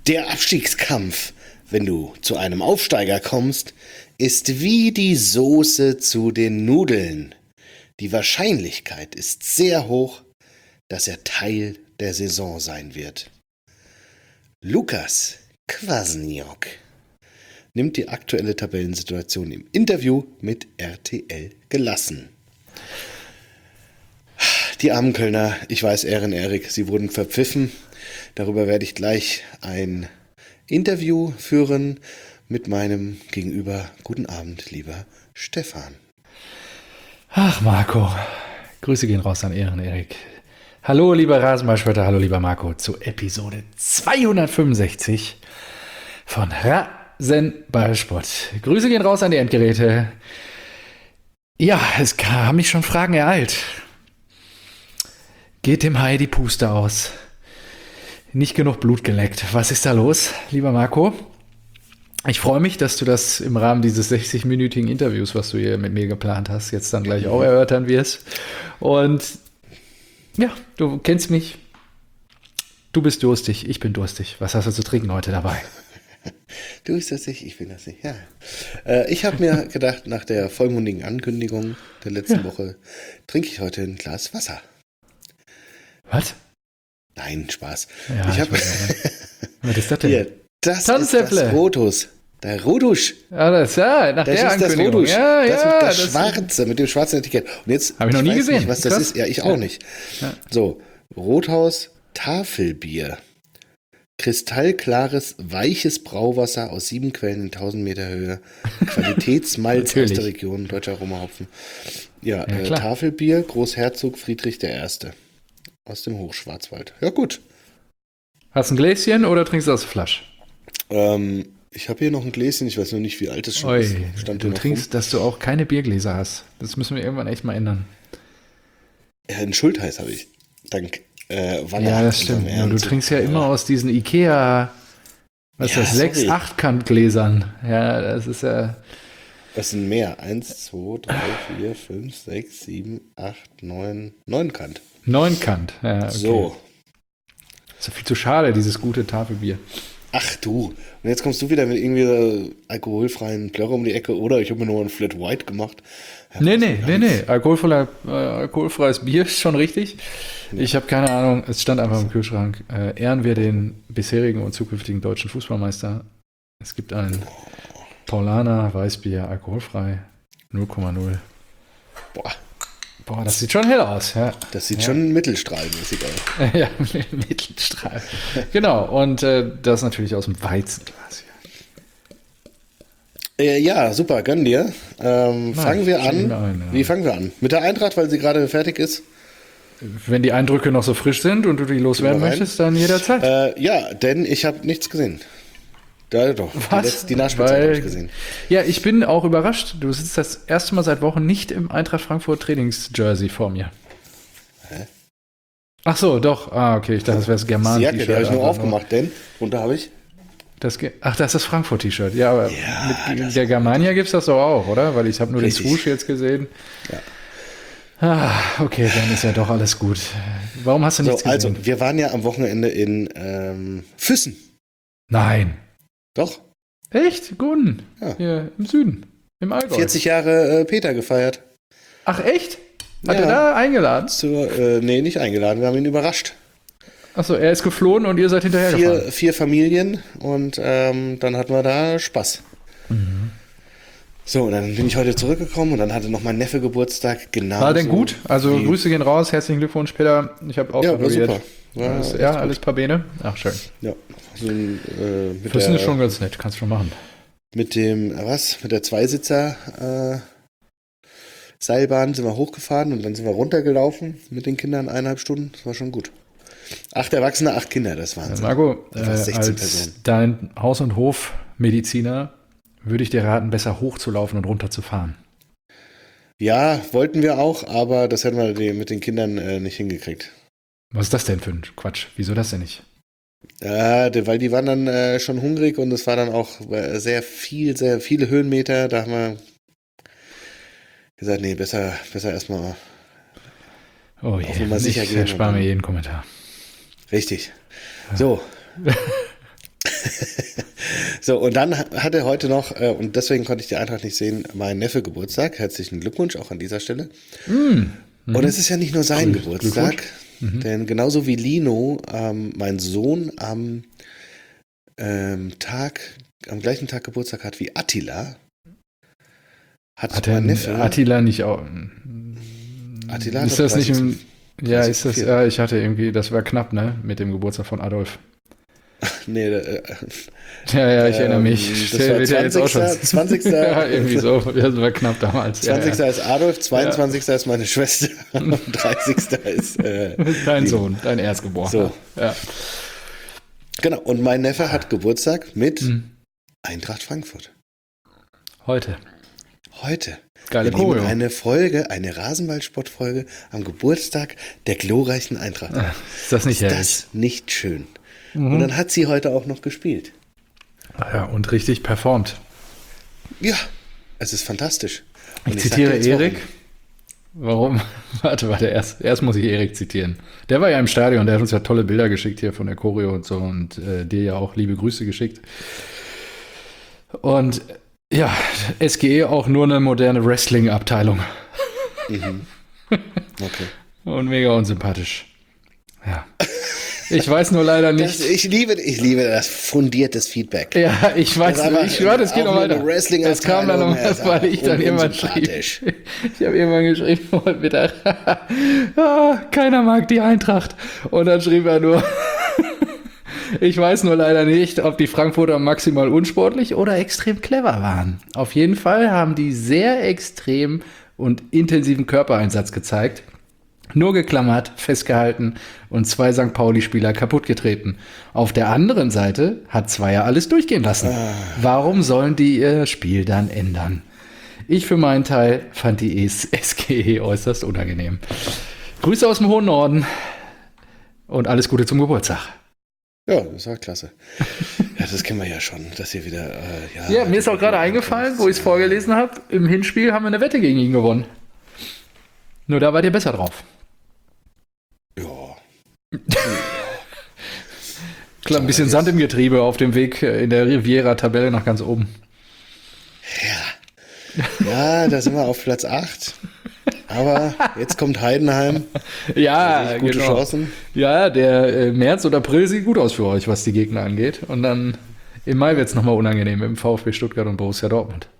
Der Abstiegskampf, wenn du zu einem Aufsteiger kommst, ist wie die Soße zu den Nudeln. Die Wahrscheinlichkeit ist sehr hoch, dass er Teil der Saison sein wird. Lukas Kwasniok nimmt die aktuelle Tabellensituation im Interview mit RTL gelassen. Die armen Kölner, ich weiß, Erik, sie wurden verpfiffen. Darüber werde ich gleich ein Interview führen mit meinem Gegenüber. Guten Abend, lieber Stefan. Ach, Marco. Grüße gehen raus an Erik. Hallo, lieber Rasenballspötter, hallo, lieber Marco, zu Episode 265 von Rasenballspott. Grüße gehen raus an die Endgeräte. Ja, es haben mich schon Fragen ereilt. Geht dem Hai die Puste aus? Nicht genug Blut geleckt. Was ist da los, lieber Marco? Ich freue mich, dass du das im Rahmen dieses 60-minütigen Interviews, was du hier mit mir geplant hast, jetzt dann gleich auch erörtern wirst. Und ja, du kennst mich. Du bist durstig, ich bin durstig. Was hast du zu trinken heute dabei? Du bist durstig, ich bin durstig, ja. Ich habe mir gedacht, nach der vollmundigen Ankündigung der letzten Woche trinke ich heute ein Glas Wasser. Was? Nein, Spaß. Ja, ich habe. Was ist das denn? Hier, das ist das Rotus. Der Rotusch. Ja, das nach das der ist Ankündigung. Das Rotusch. Das Schwarze, mit dem schwarzen Etikett. Und jetzt habe ich noch nie gesehen. Nicht, was das ist. Ja, ich auch nicht. Ja. So, Rothaus Tafelbier. Kristallklares, weiches Brauwasser aus 7 Quellen in 1000 Meter Höhe. Qualitätsmalz aus der Region, deutscher Aromahopfen. Ja, Tafelbier, Großherzog Friedrich I. Aus dem Hochschwarzwald. Ja, gut. Hast du ein Gläschen oder trinkst du aus der Flasche? Ich habe hier noch ein Gläschen, ich weiß noch nicht, wie alt es schon ist. Du trinkst, dass du auch keine Biergläser hast. Das müssen wir irgendwann echt mal ändern. Ja, einen Schultheiß habe ich. Dank Wanne. Ja, das stimmt. Ja, du trinkst ja immer aus diesen Ikea, was ist das, 6, 8 Kantgläsern. Ja, das ist ja... Das sind mehr. 1, 2, 3, 4, 5, 6, 7, 8, 9 Kant. 9 Kant, ja, okay. So. Das ist ja viel zu schade, dieses gute Tafelbier. Ach du, und jetzt kommst du wieder mit irgendwie alkoholfreien Plörre um die Ecke oder ich habe mir nur ein Flat White gemacht. Ja, Nee. Alkoholfreies Bier ist schon richtig. Ja. Ich habe keine Ahnung, es stand einfach im Kühlschrank. Ehren wir den bisherigen und zukünftigen deutschen Fußballmeister. Es gibt ein Paulaner Weißbier, alkoholfrei, 0,0. Boah, das sieht schon hell aus. Ja. Das sieht schon mittelstrahlmäßig aus. Ja, Mittelstrahl. Genau, und das natürlich aus dem Weizenglas. Ja, super, gönn dir. Fangen wir an. Wie fangen wir an? Mit der Eintracht, weil sie gerade fertig ist? Wenn die Eindrücke noch so frisch sind und du die loswerden möchtest, dann jederzeit. Ja, denn ich habe nichts gesehen. Ja, doch. Was? Die Nachspielzeit habe ich gesehen. Ja, ich bin auch überrascht. Du sitzt das erste Mal seit Wochen nicht im Eintracht Frankfurt Trainingsjersey vor mir. Hä? Ach so, doch. Okay, ich dachte, das wäre das German-T-Shirt. Die habe ich nur aufgemacht, denn drunter habe ich... das ist das Frankfurt-T-Shirt. Ja, aber mit der Germania gibt es das doch auch, oder? Weil ich habe nur den Swoosh jetzt gesehen. Ja. Okay, dann ist ja doch alles gut. Warum hast du nichts gesehen? Also, wir waren ja am Wochenende in Füssen. Nein. Doch. Echt? Guten. Ja. Hier im Süden. Im Allgäu. 40 Jahre Peter gefeiert. Ach, echt? Hat er da eingeladen? Nee, nicht eingeladen. Wir haben ihn überrascht. Achso, er ist geflohen und ihr seid hinterhergefahren. 4 Familien und dann hatten wir da Spaß. Mhm. So, und dann bin ich heute zurückgekommen und dann hatte noch mein Neffe Geburtstag. Genau. War denn gut? Also Grüße gehen raus, herzlichen Glückwunsch, Peter. Ich habe auch gratuliert. War super. Alles Pabene? Ach, schön. Ja. Das ist schon ganz nett, kannst du schon machen. Mit der Zweisitzer Seilbahn sind wir hochgefahren und dann sind wir runtergelaufen mit den Kindern 1,5 Stunden. Das war schon gut. 8 Erwachsene, 8 Kinder, das waren Marco, als dein Haus- und Hofmediziner würde ich dir raten, besser hochzulaufen und runterzufahren. Ja, wollten wir auch, aber das hätten wir mit den Kindern nicht hingekriegt. Was ist das denn für ein Quatsch? Wieso das denn nicht? Ja, weil die waren dann schon hungrig und es war dann auch sehr viele Höhenmeter. Da haben wir gesagt, nee, besser erstmal auf Nummer sicher gehen. Ich erspare mir jeden Kommentar. Richtig. So. So, und dann hatte heute noch, und deswegen konnte ich die Eintracht nicht sehen, mein Neffe Geburtstag. Herzlichen Glückwunsch auch an dieser Stelle. Und es ist ja nicht nur sein Geburtstag, denn genauso wie Lino, mein Sohn, am gleichen Tag Geburtstag hat wie Attila, hat mein Neffe. Attila nicht auch. Attila ist das nicht im. Ja, 30, ist das. 4. Ja, ich hatte irgendwie, das war knapp, ne? Mit dem Geburtstag von Adolf. Nee, Ja, ich erinnere mich. Das war 20. Ja, irgendwie so. Das war knapp damals. 20. Ja. ist Adolf, 22. ist meine Schwester und 30. ist dein Sohn, dein Erstgeborener. So. Ja. Genau, und mein Neffe hat Geburtstag mit Eintracht Frankfurt. Heute. Geile Wir nehmen Choreo. eine Rasenballsportfolge am Geburtstag der glorreichen Eintracht. Ist das nicht herrlich? Ist das nicht schön? Und dann hat sie heute auch noch gespielt. Ja, und richtig performt. Ja, es ist fantastisch. Ich Und zitiere sag dir jetzt, Erik. Warum? Warte, erst muss ich Erik zitieren. Der war ja im Stadion, der hat uns ja tolle Bilder geschickt hier von der Choreo und so und dir ja auch liebe Grüße geschickt. Und ja, SGE auch nur eine moderne Wrestling-Abteilung. Okay. Und mega unsympathisch. Ja. Ich weiß nur leider nicht. Ich liebe das fundiertes Feedback. Ja, ich weiß nicht. Das geht noch weiter. Es kam dann noch, weil ich dann irgendwann schrieb. Ich habe irgendwann geschrieben heute Mittag, keiner mag die Eintracht. Und dann schrieb er nur, ich weiß nur leider nicht, ob die Frankfurter maximal unsportlich oder extrem clever waren. Auf jeden Fall haben die sehr extrem und intensiven Körpereinsatz gezeigt. Nur geklammert, festgehalten und 2 St. Pauli-Spieler kaputtgetreten. Auf der anderen Seite hat Zweier alles durchgehen lassen. Warum sollen die ihr Spiel dann ändern? Ich für meinen Teil fand die SGE äußerst unangenehm. Grüße aus dem hohen Norden und alles Gute zum Geburtstag. Ja, das war klasse. Ja, das kennen wir ja schon, dass ihr wieder... Ja, mir ist auch gerade eingefallen, wo ich es vorgelesen habe, im Hinspiel haben wir eine Wette gegen ihn gewonnen. Nur da wart ihr besser drauf. Ja. Klar, ein bisschen Sand im Getriebe auf dem Weg in der Riviera-Tabelle nach ganz oben. Ja, da sind wir auf Platz 8. Aber jetzt kommt Heidenheim. Ja, gute genau. Chancen. Ja, der März oder April sieht gut aus für euch, was die Gegner angeht. Und dann im Mai wird es nochmal unangenehm mit dem VfB Stuttgart und Borussia Dortmund.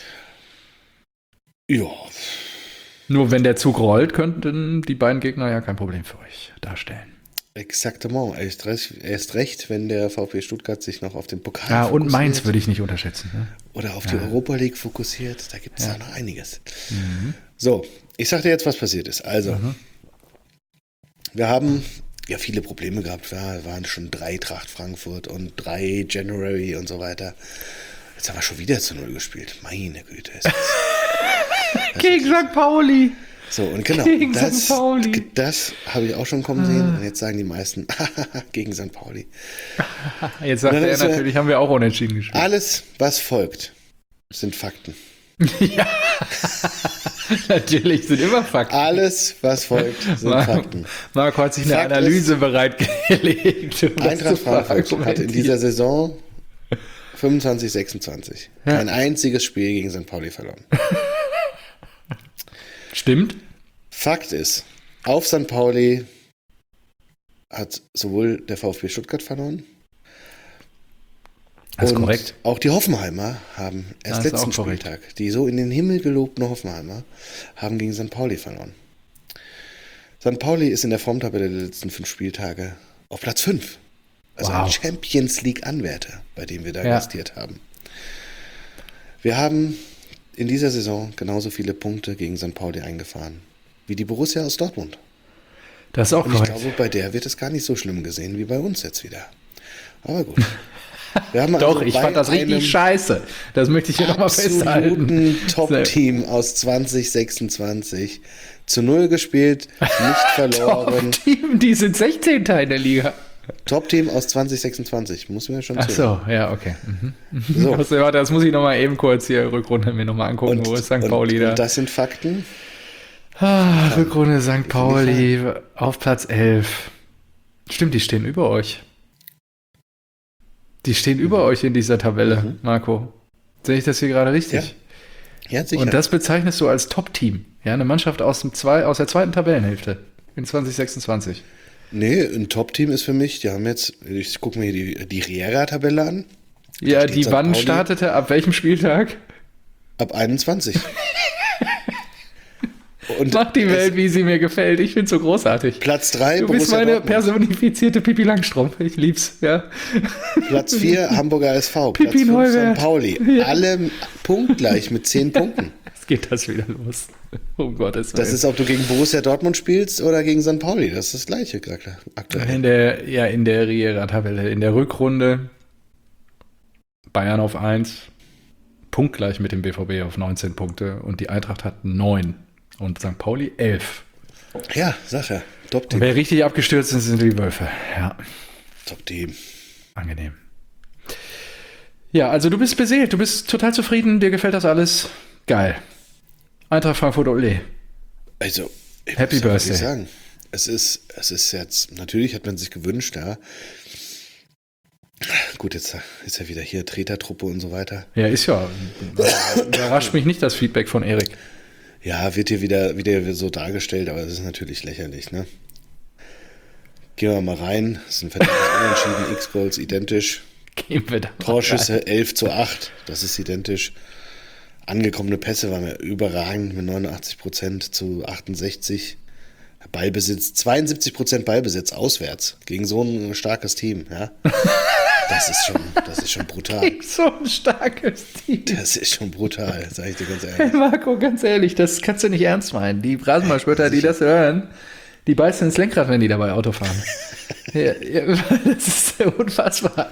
Ja. Nur wenn der Zug rollt, könnten die beiden Gegner ja kein Problem für euch darstellen. Exaktement. Erst recht, wenn der VfB Stuttgart sich noch auf den Pokal fokussiert. fokussiert. Und Mainz würde ich nicht unterschätzen. Ne? Oder auf die Europa League fokussiert. Da gibt es ja noch einiges. So, ich sag dir jetzt, was passiert ist. Also, wir haben ja viele Probleme gehabt. Wir waren schon 3 Tracht Frankfurt und 3 January und so weiter. Jetzt haben wir schon wieder zu 0 gespielt. Meine Güte. Gegen St. Pauli. So, und genau, Gegen St. Pauli. Das habe ich auch schon kommen sehen. Und jetzt sagen die meisten, gegen St. Pauli. Jetzt sagt er natürlich, haben wir auch unentschieden gespielt. Alles, was folgt, sind Fakten. Ja, natürlich sind immer Fakten. Alles, was folgt, sind Fakten. Marco hat sich eine Fakt Analyse bereitgelegt. Eintracht Frankfurt hat in dieser Saison 25, 26 kein einziges Spiel gegen St. Pauli verloren. Stimmt. Fakt ist, auf St. Pauli hat sowohl der VfB Stuttgart verloren, das ist und korrekt. auch die Hoffenheimer haben erst Das ist letzten auch korrekt. Spieltag, die so in den Himmel gelobten Hoffenheimer, haben gegen St. Pauli verloren. St. Pauli ist in der Formtabelle der letzten 5 Spieltage auf Platz 5. Also ein Champions League-Anwärter, bei dem wir da gastiert haben. Wir haben in dieser Saison genauso viele Punkte gegen St. Pauli eingefahren wie die Borussia aus Dortmund. Das ist auch Und korrekt. ich glaube, bei der wird es gar nicht so schlimm gesehen wie bei uns jetzt wieder. Aber gut. Wir haben Doch, also ich bei fand das einem richtig scheiße. Das möchte ich hier nochmal festhalten. absoluten Top-Team aus 2026 zu 0 gespielt, nicht verloren. Top-Team, die sind 16. in der Liga. Top-Team aus 2026, muss mir schon Ach zuhören. so, ja, okay. So. Also, warte, das muss ich nochmal eben kurz hier Rückrunde mir nochmal angucken, wo ist St. Pauli da? Und das sind Fakten. Rückrunde St. Pauli auf Platz 11. Stimmt, die stehen über euch. Die stehen über euch in dieser Tabelle, Marco. Sehe ich das hier gerade richtig? Ja, sicher. Und das bezeichnest du als Top-Team. Ja, eine Mannschaft aus der zweiten Tabellenhälfte in 2026. Nee, ein Top-Team ist für mich, die haben jetzt, ich gucke mir die Riera-Tabelle an. Ja, steht die St. wann Pauli startete, ab welchem Spieltag? ab 21. Und Mach die Welt, wie sie mir gefällt. Ich find's so großartig. Platz 3, Du bist Borussia meine Dortmund. personifizierte Pippi Langstrumpf. Ich lieb's, ja. Platz 4, Hamburger SV. Platz Pipi 5, Neuwert. St. Pauli. Ja. Alle punktgleich mit 10 Punkten. Jetzt geht das wieder los. Um Gottes Willen. Das ist, ob du gegen Borussia Dortmund spielst oder gegen St. Pauli. Das ist das Gleiche aktuell. In der Riera-Tabelle. In der Rückrunde Bayern auf 1, punktgleich mit dem BVB auf 19 Punkte und die Eintracht hat 9 und St. Pauli 11. Ja, Sache. Und Top-Team. wer richtig abgestürzt ist, sind die Wölfe. Ja, Top-Team. angenehm. Ja, also du bist beseelt, du bist total zufrieden, dir gefällt das alles. Geil. Eintracht Frankfurt, ole. Also, ich Happy muss ja Birthday. wirklich sagen, es ist jetzt, natürlich hat man sich gewünscht, ja. Gut, jetzt ist ja wieder hier Tretertruppe und so weiter. Ja, ist ja. Überrascht mich nicht das Feedback von Erik. Ja, wird hier wieder so dargestellt, aber es ist natürlich lächerlich, ne? Gehen wir mal rein. Es sind verdammtes Unentschieden, X-Goals identisch. Gehen wir da mal rein. Torschüsse 11:8, das ist identisch. Angekommene Pässe waren ja überragend mit 89% zu 68%. Ballbesitz, 72% Ballbesitz auswärts gegen so ein starkes Team, ja. Das ist schon brutal. So ein starkes Team. Das ist schon brutal, sag ich dir ganz Hey ehrlich. Marco, ganz ehrlich, das kannst du nicht ernst meinen. Die Rasenballspötter, die das hören, die beißen ins Lenkrad, wenn die dabei Auto fahren. Das ist unfassbar.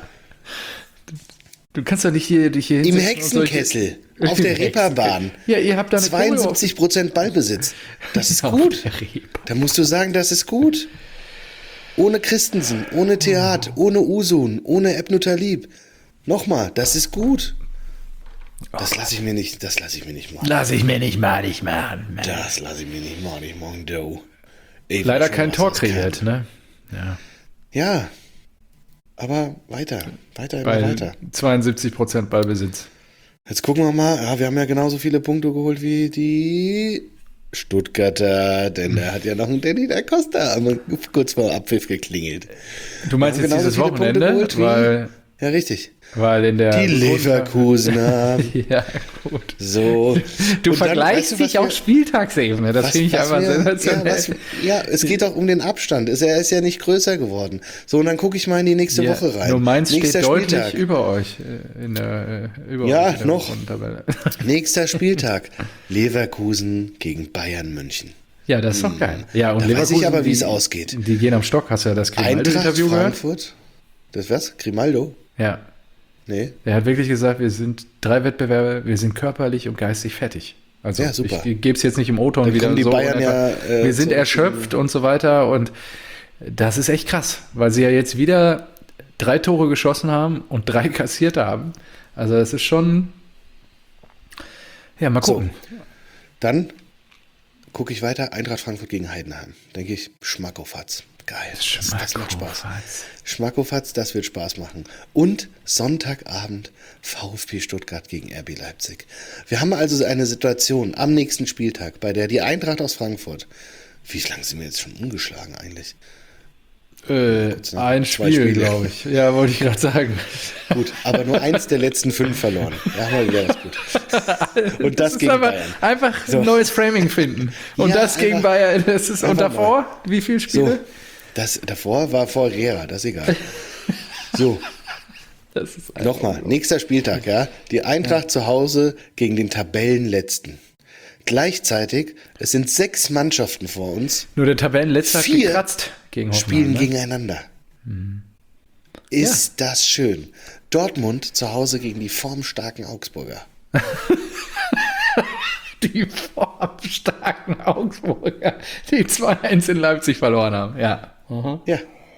Du kannst doch nicht hier Im hinsetzen und Hexenkessel, solche- auf der Im Hexenkessel. Reeperbahn, Ja, ihr habt da eine Choreo 72% Ballbesitz. Das ist auf gut. der Reeperbahn. Da musst du sagen, das ist gut. Ohne Christensen, ohne Theat, ohne Usun, ohne Ebnutalib. Nochmal, das ist gut. Das lasse ich mir nicht machen. Lass ich mir nicht malig machen. Das lasse ich mir nicht machen, du. Ey, Leider schon kein was Tor das kann. kreiert, ne? Ja. Ja, aber weiter, immer Bei weiter. 72% Ballbesitz. Jetzt gucken wir mal. Ja, wir haben ja genauso viele Punkte geholt wie die Stuttgarter, denn da hat ja noch ein Danny da Costa kurz vor Abpfiff geklingelt. Du meinst Wir jetzt haben dieses genauso viele Punkte Wochenende? geholt wie- Weil Ja, richtig. in der Die Leverkusener. Ja, gut. So. Du Und dann, vergleichst weißt du, dich auf Spieltagsebene. Das finde ich einfach sensationell. Ja, es geht auch um den Abstand. Er ist ja nicht größer geworden. So, und dann gucke ich mal in die nächste Woche rein. Nur Mainz Nächster steht deutlich Spieltag. über euch über Ja, euch in der noch. Rückrundentabelle. Nächster Spieltag. Leverkusen gegen Bayern München. Ja, das ist doch geil. Ja, und Da weiß Leverkusen, ich aber, wie es die- ausgeht. Die gehen am Stock. Hast du ja das Eintracht Grimaldo-Interview gehört? Frankfurt. Das was? Grimaldo? Ja. Nee. Er hat wirklich gesagt, wir sind 3 Wettbewerbe, wir sind körperlich und geistig fertig. Also Ja, super. ich gebe es jetzt nicht im O-Ton Dann wieder kommen die so. Bayern einfach, ja, wir sind zurück erschöpft und so weiter und das ist echt krass, weil sie ja jetzt wieder 3 Tore geschossen haben und 3 kassiert haben. Also das ist schon, ja, mal gucken. Dann gucke ich weiter. Eintracht Frankfurt gegen Heidenheim. Denke ich, Schmackofatz. Geil. Das macht Spaß. Schmackofatz, das wird Spaß machen. Und Sonntagabend VfB Stuttgart gegen RB Leipzig. Wir haben also eine Situation am nächsten Spieltag, bei der die Eintracht aus Frankfurt, wie lange sind wir jetzt schon ungeschlagen eigentlich? Kurz, ne? Ein 2 Spiel, Spiele. glaube ich. Ja, wollte ich gerade sagen. Gut, aber nur eins der letzten 5 verloren. Ja, mal wieder was gut. Und das ist gegen aber Bayern. einfach So. ein neues Framing finden. Und Ja, das gegen einfach- Bayern. Das ist, und einfach davor, wie viele Spiele? So, das davor war vor Riera, das ist egal. So, Das ist einfach- nochmal, nächster Spieltag, ja. Die Eintracht zu Hause gegen den Tabellenletzten. Gleichzeitig, es sind 6 Mannschaften vor uns, Nur der Tabellenletzter hat 4 gekratzt gegen Hoffenheim. spielen Ne? gegeneinander. Ist das schön. Dortmund zu Hause gegen die formstarken Augsburger. Die formstarken Augsburger, die 2-1 in Leipzig verloren haben. Ja. Ja.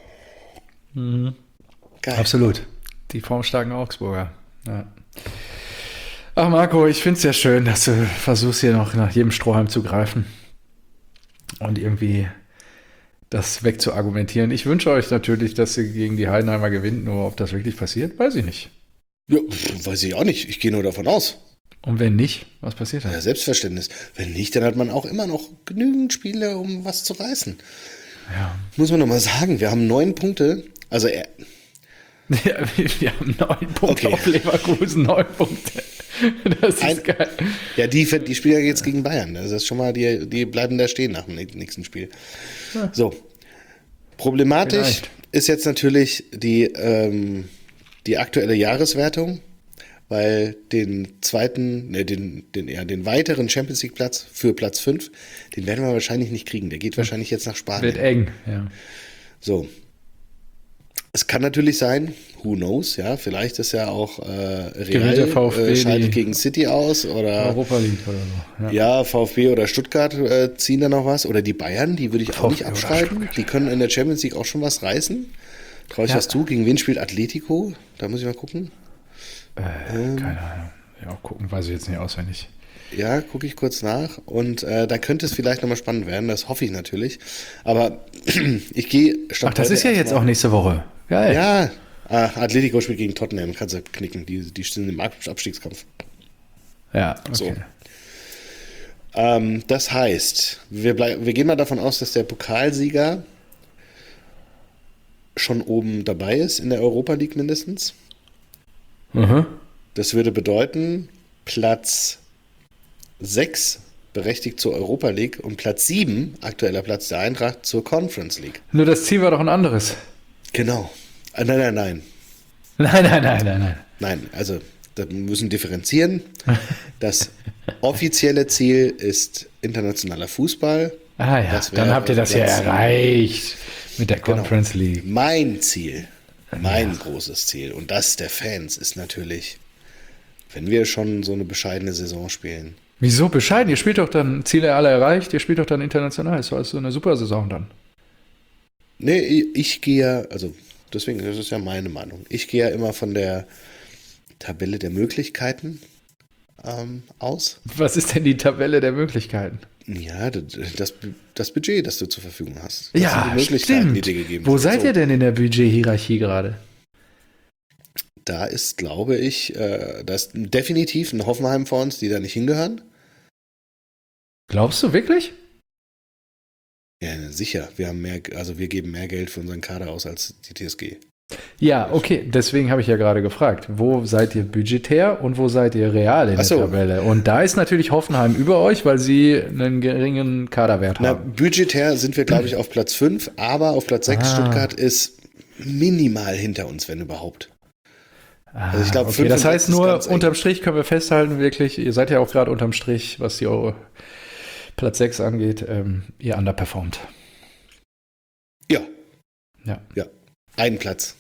Geil. Absolut. Die formstarken Augsburger. Ja. Ach Marco, ich finde es ja schön, dass du versuchst hier noch nach jedem Strohhalm zu greifen und irgendwie das wegzuargumentieren. Ich wünsche euch natürlich, dass ihr gegen die Heidenheimer gewinnt, nur ob das wirklich passiert, weiß ich nicht. Ja, weiß ich auch nicht. Ich gehe nur davon aus. Und wenn nicht, was passiert dann? Ja, Selbstverständnis. Wenn nicht, dann hat man auch immer noch genügend Spiele, um was zu reißen. Ja. Muss man nochmal sagen, wir haben 9 Punkte. Also, Ja, wir haben 9 Punkte Okay. auf Leverkusen, 9 Punkte. Das ist geil. ja, die spielen ja jetzt gegen Bayern. Das ist schon mal, die bleiben da stehen nach dem nächsten Spiel. Ja. So. Problematisch Vielleicht. ist jetzt natürlich die aktuelle Jahreswertung, weil den weiteren Champions League Platz für Platz 5, den werden wir wahrscheinlich nicht kriegen. Der geht wahrscheinlich jetzt nach Spanien. Wird eng, ja. So. Es kann natürlich sein, who knows, ja, vielleicht ist ja auch Gewinnt der VfB Real scheidet die gegen City aus oder Europa League oder so. ja, VfB oder Stuttgart ziehen da noch was oder die Bayern, die würde ich auch VfB nicht oder abschreiben. Stuttgart. Die können in der Champions League auch schon was reißen. Traue ich Ja. was zu. Gegen wen spielt Atletico? Da muss ich mal gucken. Keine Ahnung. Ja, gucken, weiß ich jetzt nicht auswendig. Ja, gucke ich kurz nach und da könnte es vielleicht nochmal spannend werden, das hoffe ich natürlich. Aber ich gehe Ach, das ist ja jetzt auch nächste Woche. Geil. Ja, Atletico spielt gegen Tottenham, kannst du knicken, die stehen im Abstiegskampf. Ja, okay. So. Das heißt, wir gehen mal davon aus, dass der Pokalsieger schon oben dabei ist in der Europa League mindestens. Mhm. Das würde bedeuten, Platz 6 berechtigt zur Europa League und Platz 7, aktueller Platz der Eintracht, zur Conference League. Nur das Ziel war doch ein anderes. Genau. Nein. Nein. Also wir müssen differenzieren. Das offizielle Ziel ist internationaler Fußball. Ah ja, Das wäre dann habt ihr das ja Platz- erreicht mit der Conference League. Mein Ziel, mein großes Ziel und das der Fans ist natürlich, wenn wir schon so eine bescheidene Saison spielen. Wieso bescheiden? Ihr spielt doch dann Ziele alle erreicht, ihr spielt doch dann international. Das war so eine super Saison dann. Nee, ich gehe ja, also deswegen, das ist ja meine Meinung. Ich gehe ja immer von der Tabelle der Möglichkeiten aus. Was ist denn die Tabelle der Möglichkeiten? Ja, das Budget, das du zur Verfügung hast. Das sind Ja, die Möglichkeiten, die stimmt. dir gegeben Wo sind. seid So, ihr denn in der Budget-Hierarchie gerade? Da ist, glaube ich, da ist definitiv ein Hoffenheim vor uns, die da nicht hingehören. Glaubst du wirklich? Ja, sicher. Wir geben mehr Geld für unseren Kader aus als die TSG. Ja, okay, deswegen habe ich ja gerade gefragt, wo seid ihr budgetär und wo seid ihr real in Ach der so. Tabelle? Und da ist natürlich Hoffenheim über euch, weil sie einen geringen Kaderwert Na, haben. budgetär sind wir, glaube ich, auf Platz 5, aber auf Platz 6 Ah. Stuttgart ist minimal hinter uns, wenn überhaupt. Also ich glaube, Okay, 5 das und heißt 6 ist nur, ganz eng. unterm Strich können wir festhalten, wirklich, ihr seid ja auch gerade unterm Strich, was die Platz 6 angeht, ihr underperformt. Ja, Ja, einen Platz.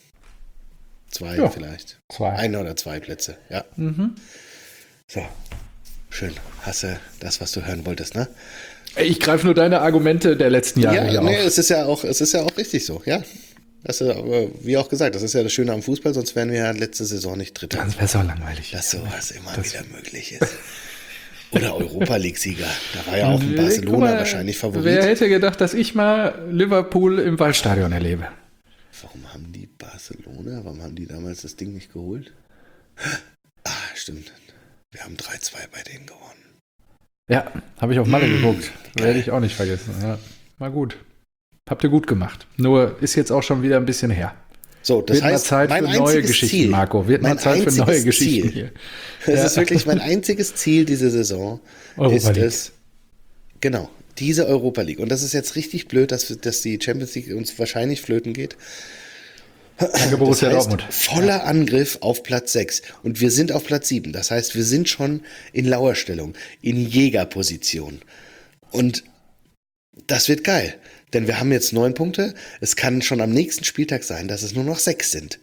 2 Ja. vielleicht. 2. 1 oder 2 Plätze, ja. Mhm. So, schön. Hast du das, was du hören wolltest, ne? Ich greife nur deine Argumente der letzten Jahre hier nee, auf. es ist ja auch richtig so, ja. Das ist, wie auch gesagt, das ist ja das Schöne am Fußball, sonst wären wir ja letzte Saison nicht Dritter. Das wäre so langweilig. Dass sowas immer wieder möglich ist. Oder Europa League-Sieger. Da war ja auch ein Guck Barcelona mal, wahrscheinlich Wer Favorit. hätte gedacht, dass ich mal Liverpool im Waldstadion erlebe? Warum haben die Barcelona, warum haben die damals das Ding nicht geholt? Ah, stimmt. Wir haben 3-2 bei denen gewonnen. Ja, habe ich auf Malle geguckt. geil. Werde ich auch nicht vergessen. Ja, war gut. Habt ihr gut gemacht. Nur ist jetzt auch schon wieder ein bisschen her. So, das Wird mal heißt, Zeit mein für neue einziges Geschichten, Ziel, Marco. Wird mal mein Zeit für neue einziges Geschichten Ziel, hier. Das Ja. ist wirklich mein einziges Ziel diese Saison. Europa ist League. es, genau, diese Europa League. Und das ist jetzt richtig blöd, dass die Champions League uns wahrscheinlich flöten geht. Danke, Borussia Das heißt, Dortmund. voller Angriff auf Platz 6. Und wir sind auf Platz 7. Das heißt, wir sind schon in Lauerstellung, in Jägerposition. Und das wird geil. Denn wir haben jetzt 9 Punkte. Es kann schon am nächsten Spieltag sein, dass es nur noch 6 sind.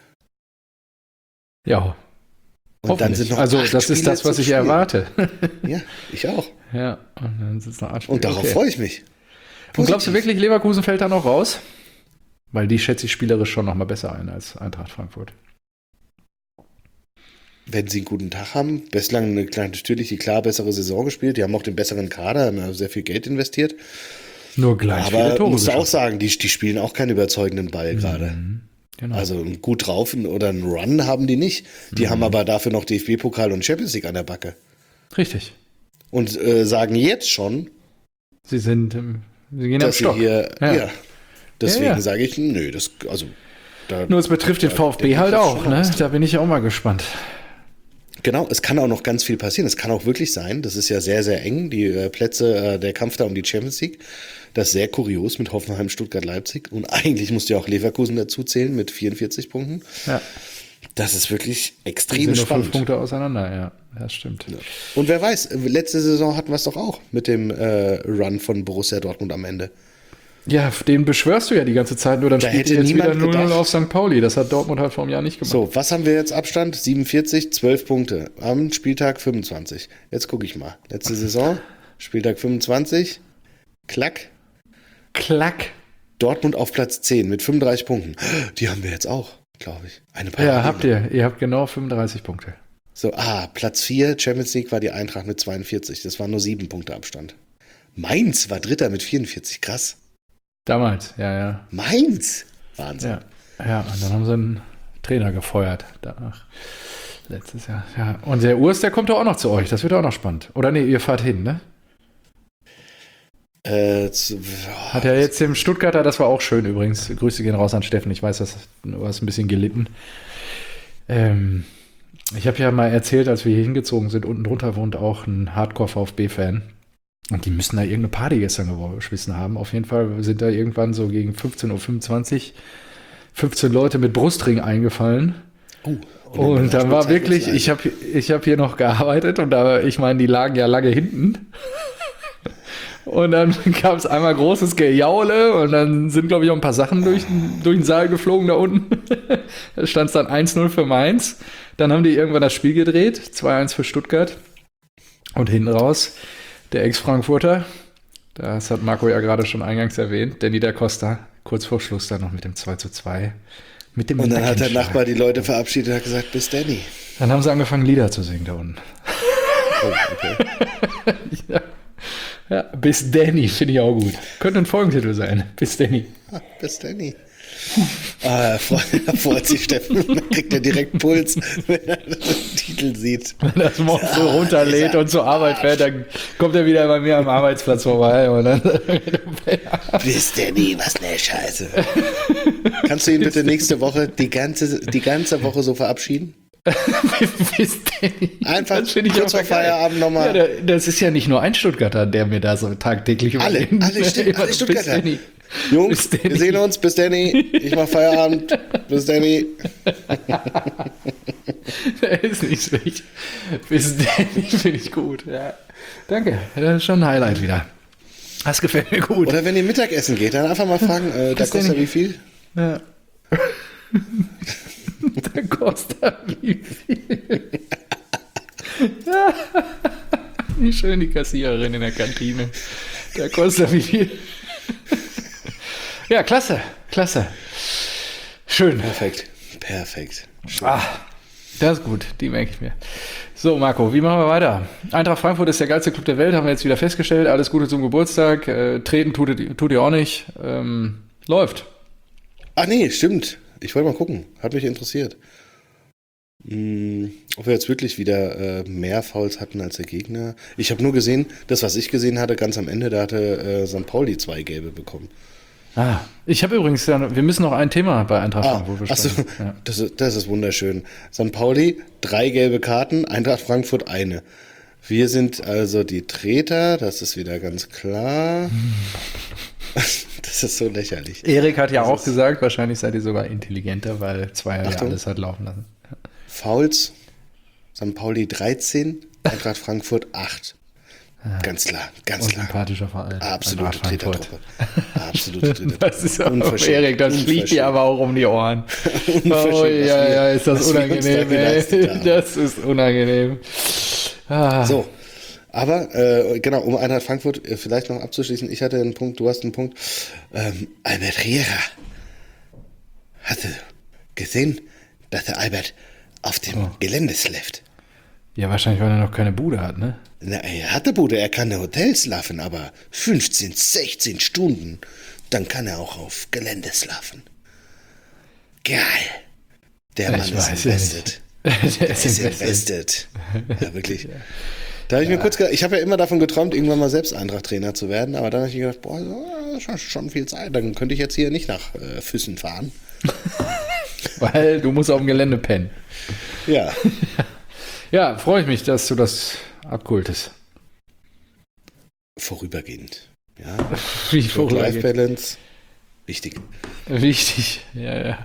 Ja, Und dann sind noch also 8 das ist Spiele das, was zu ich spielen. erwarte. Ja, ich auch. Ja, und dann sind es noch 8 Spiele. Und darauf Okay. freue ich mich. Und glaubst du Positiv. wirklich, Leverkusen fällt da noch raus? Weil die schätze ich spielerisch schon noch mal besser ein als Eintracht Frankfurt. Wenn sie einen guten Tag haben, natürlich die klar bessere Saison gespielt. Die haben auch den besseren Kader, haben ja sehr viel Geld investiert. Nur gleich viele Aber Tore musst du auch geschossen. sagen, die spielen auch keinen überzeugenden Ball gerade. Genau. Also gut drauf oder einen Run haben die nicht. Die haben aber dafür noch DFB-Pokal und Champions League an der Backe. Richtig. Und sagen jetzt schon, Sie gehen am dass sie Stock. hier, Ja. deswegen Ja, ja. sage ich, nö, Nur es betrifft den VfB halt auch, ne? Da bin ich auch mal gespannt. Genau, es kann auch noch ganz viel passieren. Es kann auch wirklich sein, das ist ja sehr, sehr eng, die Plätze, der Kampf da um die Champions League. Das ist sehr kurios mit Hoffenheim, Stuttgart, Leipzig. Und eigentlich musst du ja auch Leverkusen dazu zählen mit 44 Punkten. Ja. Das ist wirklich Die extrem sind nur 5 spannend. Punkte auseinander, ja. Das stimmt. Und wer weiß, letzte Saison hatten wir es doch auch mit dem Run von Borussia Dortmund am Ende. Ja, den beschwörst du ja die ganze Zeit, nur dann Da spielt hätte ihr jetzt wieder niemand 0-0 gedacht. auf St. Pauli. Das hat Dortmund halt vor einem Jahr nicht gemacht. So, was haben wir jetzt Abstand? 47, 12 Punkte. Am Spieltag 25. Jetzt gucke ich mal. Letzte Saison, Spieltag 25. Klack. Klack. Dortmund auf Platz 10 mit 35 Punkten. Die haben wir jetzt auch, glaube ich. Eine Ja, Parallele. habt ihr. Ihr habt genau 35 Punkte. So, Platz 4, Champions League war die Eintracht mit 42. Das waren nur 7 Punkte Abstand. Mainz war Dritter mit 44. Krass. Damals, ja. Mainz. Wahnsinn. Ja, ja, und dann haben sie einen Trainer gefeuert danach. Letztes Jahr. Ja. Und der Urs, der kommt doch auch noch zu euch. Das wird auch noch spannend. Oder nee, ihr fahrt hin, ne? Hat ja jetzt im Stuttgarter, das war auch schön übrigens. Grüße gehen raus an Steffen. Ich weiß, du hast ein bisschen gelitten. Ich habe ja mal erzählt, als wir hier hingezogen sind, unten drunter wohnt auch ein Hardcore-VfB-Fan. Und die müssen da irgendeine Party gestern geschmissen haben. Auf jeden Fall sind da irgendwann so gegen 15.25 Uhr 15 Leute mit Brustring eingefallen. Und dann war wirklich, ich hab hier noch gearbeitet und ich meine, die lagen ja lange hinten. Und dann gab es einmal großes Gejaule und dann sind, glaube ich, auch ein paar Sachen durch den Saal geflogen da unten. Da stand es dann 1-0 für Mainz. Dann haben die irgendwann das Spiel gedreht, 2-1 für Stuttgart. Und hinten raus der Ex-Frankfurter, das hat Marco ja gerade schon eingangs erwähnt, Danny da Costa, kurz vor Schluss dann noch mit dem 2-2. Mit dem Und dann hat der Nackenschlag. Nachbar die Leute verabschiedet und hat gesagt, bis Danny. Dann haben sie angefangen, Lieder zu singen da unten. Oh, okay. Ja, bis Danny finde ich auch gut. Könnte ein Folgentitel sein. Bis Danny. Bis Danny. Freut sich Steffen, dann kriegt er direkt Puls, wenn er den Titel sieht. Wenn er das morgens so runterlädt und zur Arbeit fährt, dann kommt er wieder bei mir am Arbeitsplatz vorbei. Und dann Bis Danny, was ne Scheiße. Kannst du ihn bitte nächste Woche die ganze Woche so verabschieden? bis Danny. Einfach Das finde ich kurz auch vor geil. Feierabend nochmal. Ja, das ist ja nicht nur ein Stuttgarter, der mir da so tagtäglich Alle Bis Stuttgarter. Danny. Jungs, Bis Danny. wir sehen uns. Bis Danny. Ich mach Feierabend. Bis Danny. Der ist nicht schlecht. Bis Danny finde ich gut. Ja. Danke. Das ist schon ein Highlight wieder. Das gefällt mir gut. Oder wenn ihr Mittagessen geht, dann einfach mal fragen, da Bis kostet Danny. wie viel? Ja. Da kostet wie viel? Wie schön die Kassiererin in der Kantine. Da kostet wie viel? Ja, klasse. Schön. Perfekt. Das ist gut, die merke ich mir. So, Marco, wie machen wir weiter? Eintracht Frankfurt ist der geilste Club der Welt, haben wir jetzt wieder festgestellt. Alles Gute zum Geburtstag. Treten tut ihr auch nicht. Läuft. Ach nee, stimmt. Ich wollte mal gucken. Hat mich interessiert. Ob wir jetzt wirklich wieder mehr Fouls hatten als der Gegner. Ich habe nur gesehen, das, was ich gesehen hatte, ganz am Ende, da hatte St. Pauli 2 Gelbe bekommen. Ich habe übrigens, wir müssen noch ein Thema bei Eintracht Frankfurt Achso, besprechen. Ja. das ist wunderschön. St. Pauli, 3 gelbe Karten, Eintracht Frankfurt 1. Wir sind also die Treter, das ist wieder ganz klar. Das ist so lächerlich. Erik hat ja auch gesagt, wahrscheinlich seid ihr sogar intelligenter, weil Zweier ja Achtung. alles hat laufen lassen. Fouls, St. Pauli 13, Eintracht Frankfurt 8. Ganz klar, ganz Und klar. sympathischer Verein. Absolute Eintracht Frankfurt. Tretertruppe. Absolute Tretertruppe. Das ist aber, Unverschämt. Erik, das fliegt dir aber auch um die Ohren. Unverschämt, Oh, ja, ist das was wir uns da unangenehm, geleistet ey. haben. Das ist unangenehm. So, aber genau, um Eintracht Frankfurt vielleicht noch abzuschließen, ich hatte einen Punkt, du hast einen Punkt. Albert Riera. Hast du gesehen, dass der Albert auf dem Gelände schläft? Ja, wahrscheinlich, weil er noch keine Bude hat, ne? Na, er hat eine Bude, er kann in Hotels schlafen, aber 15, 16 Stunden, dann kann er auch auf Gelände schlafen. Geil. Der Mann ist invested. Der ist invested. Ja, wirklich. Da habe ich mir kurz gedacht, ich habe ja immer davon geträumt, irgendwann mal selbst Eintracht-Trainer zu werden, aber dann habe ich mir gedacht, boah, das ist schon viel Zeit, dann könnte ich jetzt hier nicht nach Füssen fahren. Weil du musst auf dem Gelände pennen. Ja. Ja, freue ich mich, dass du das abkultest. Vorübergehend. Ja. Wie vorübergehend. Work-Life-Balance. Wichtig. Wichtig, ja.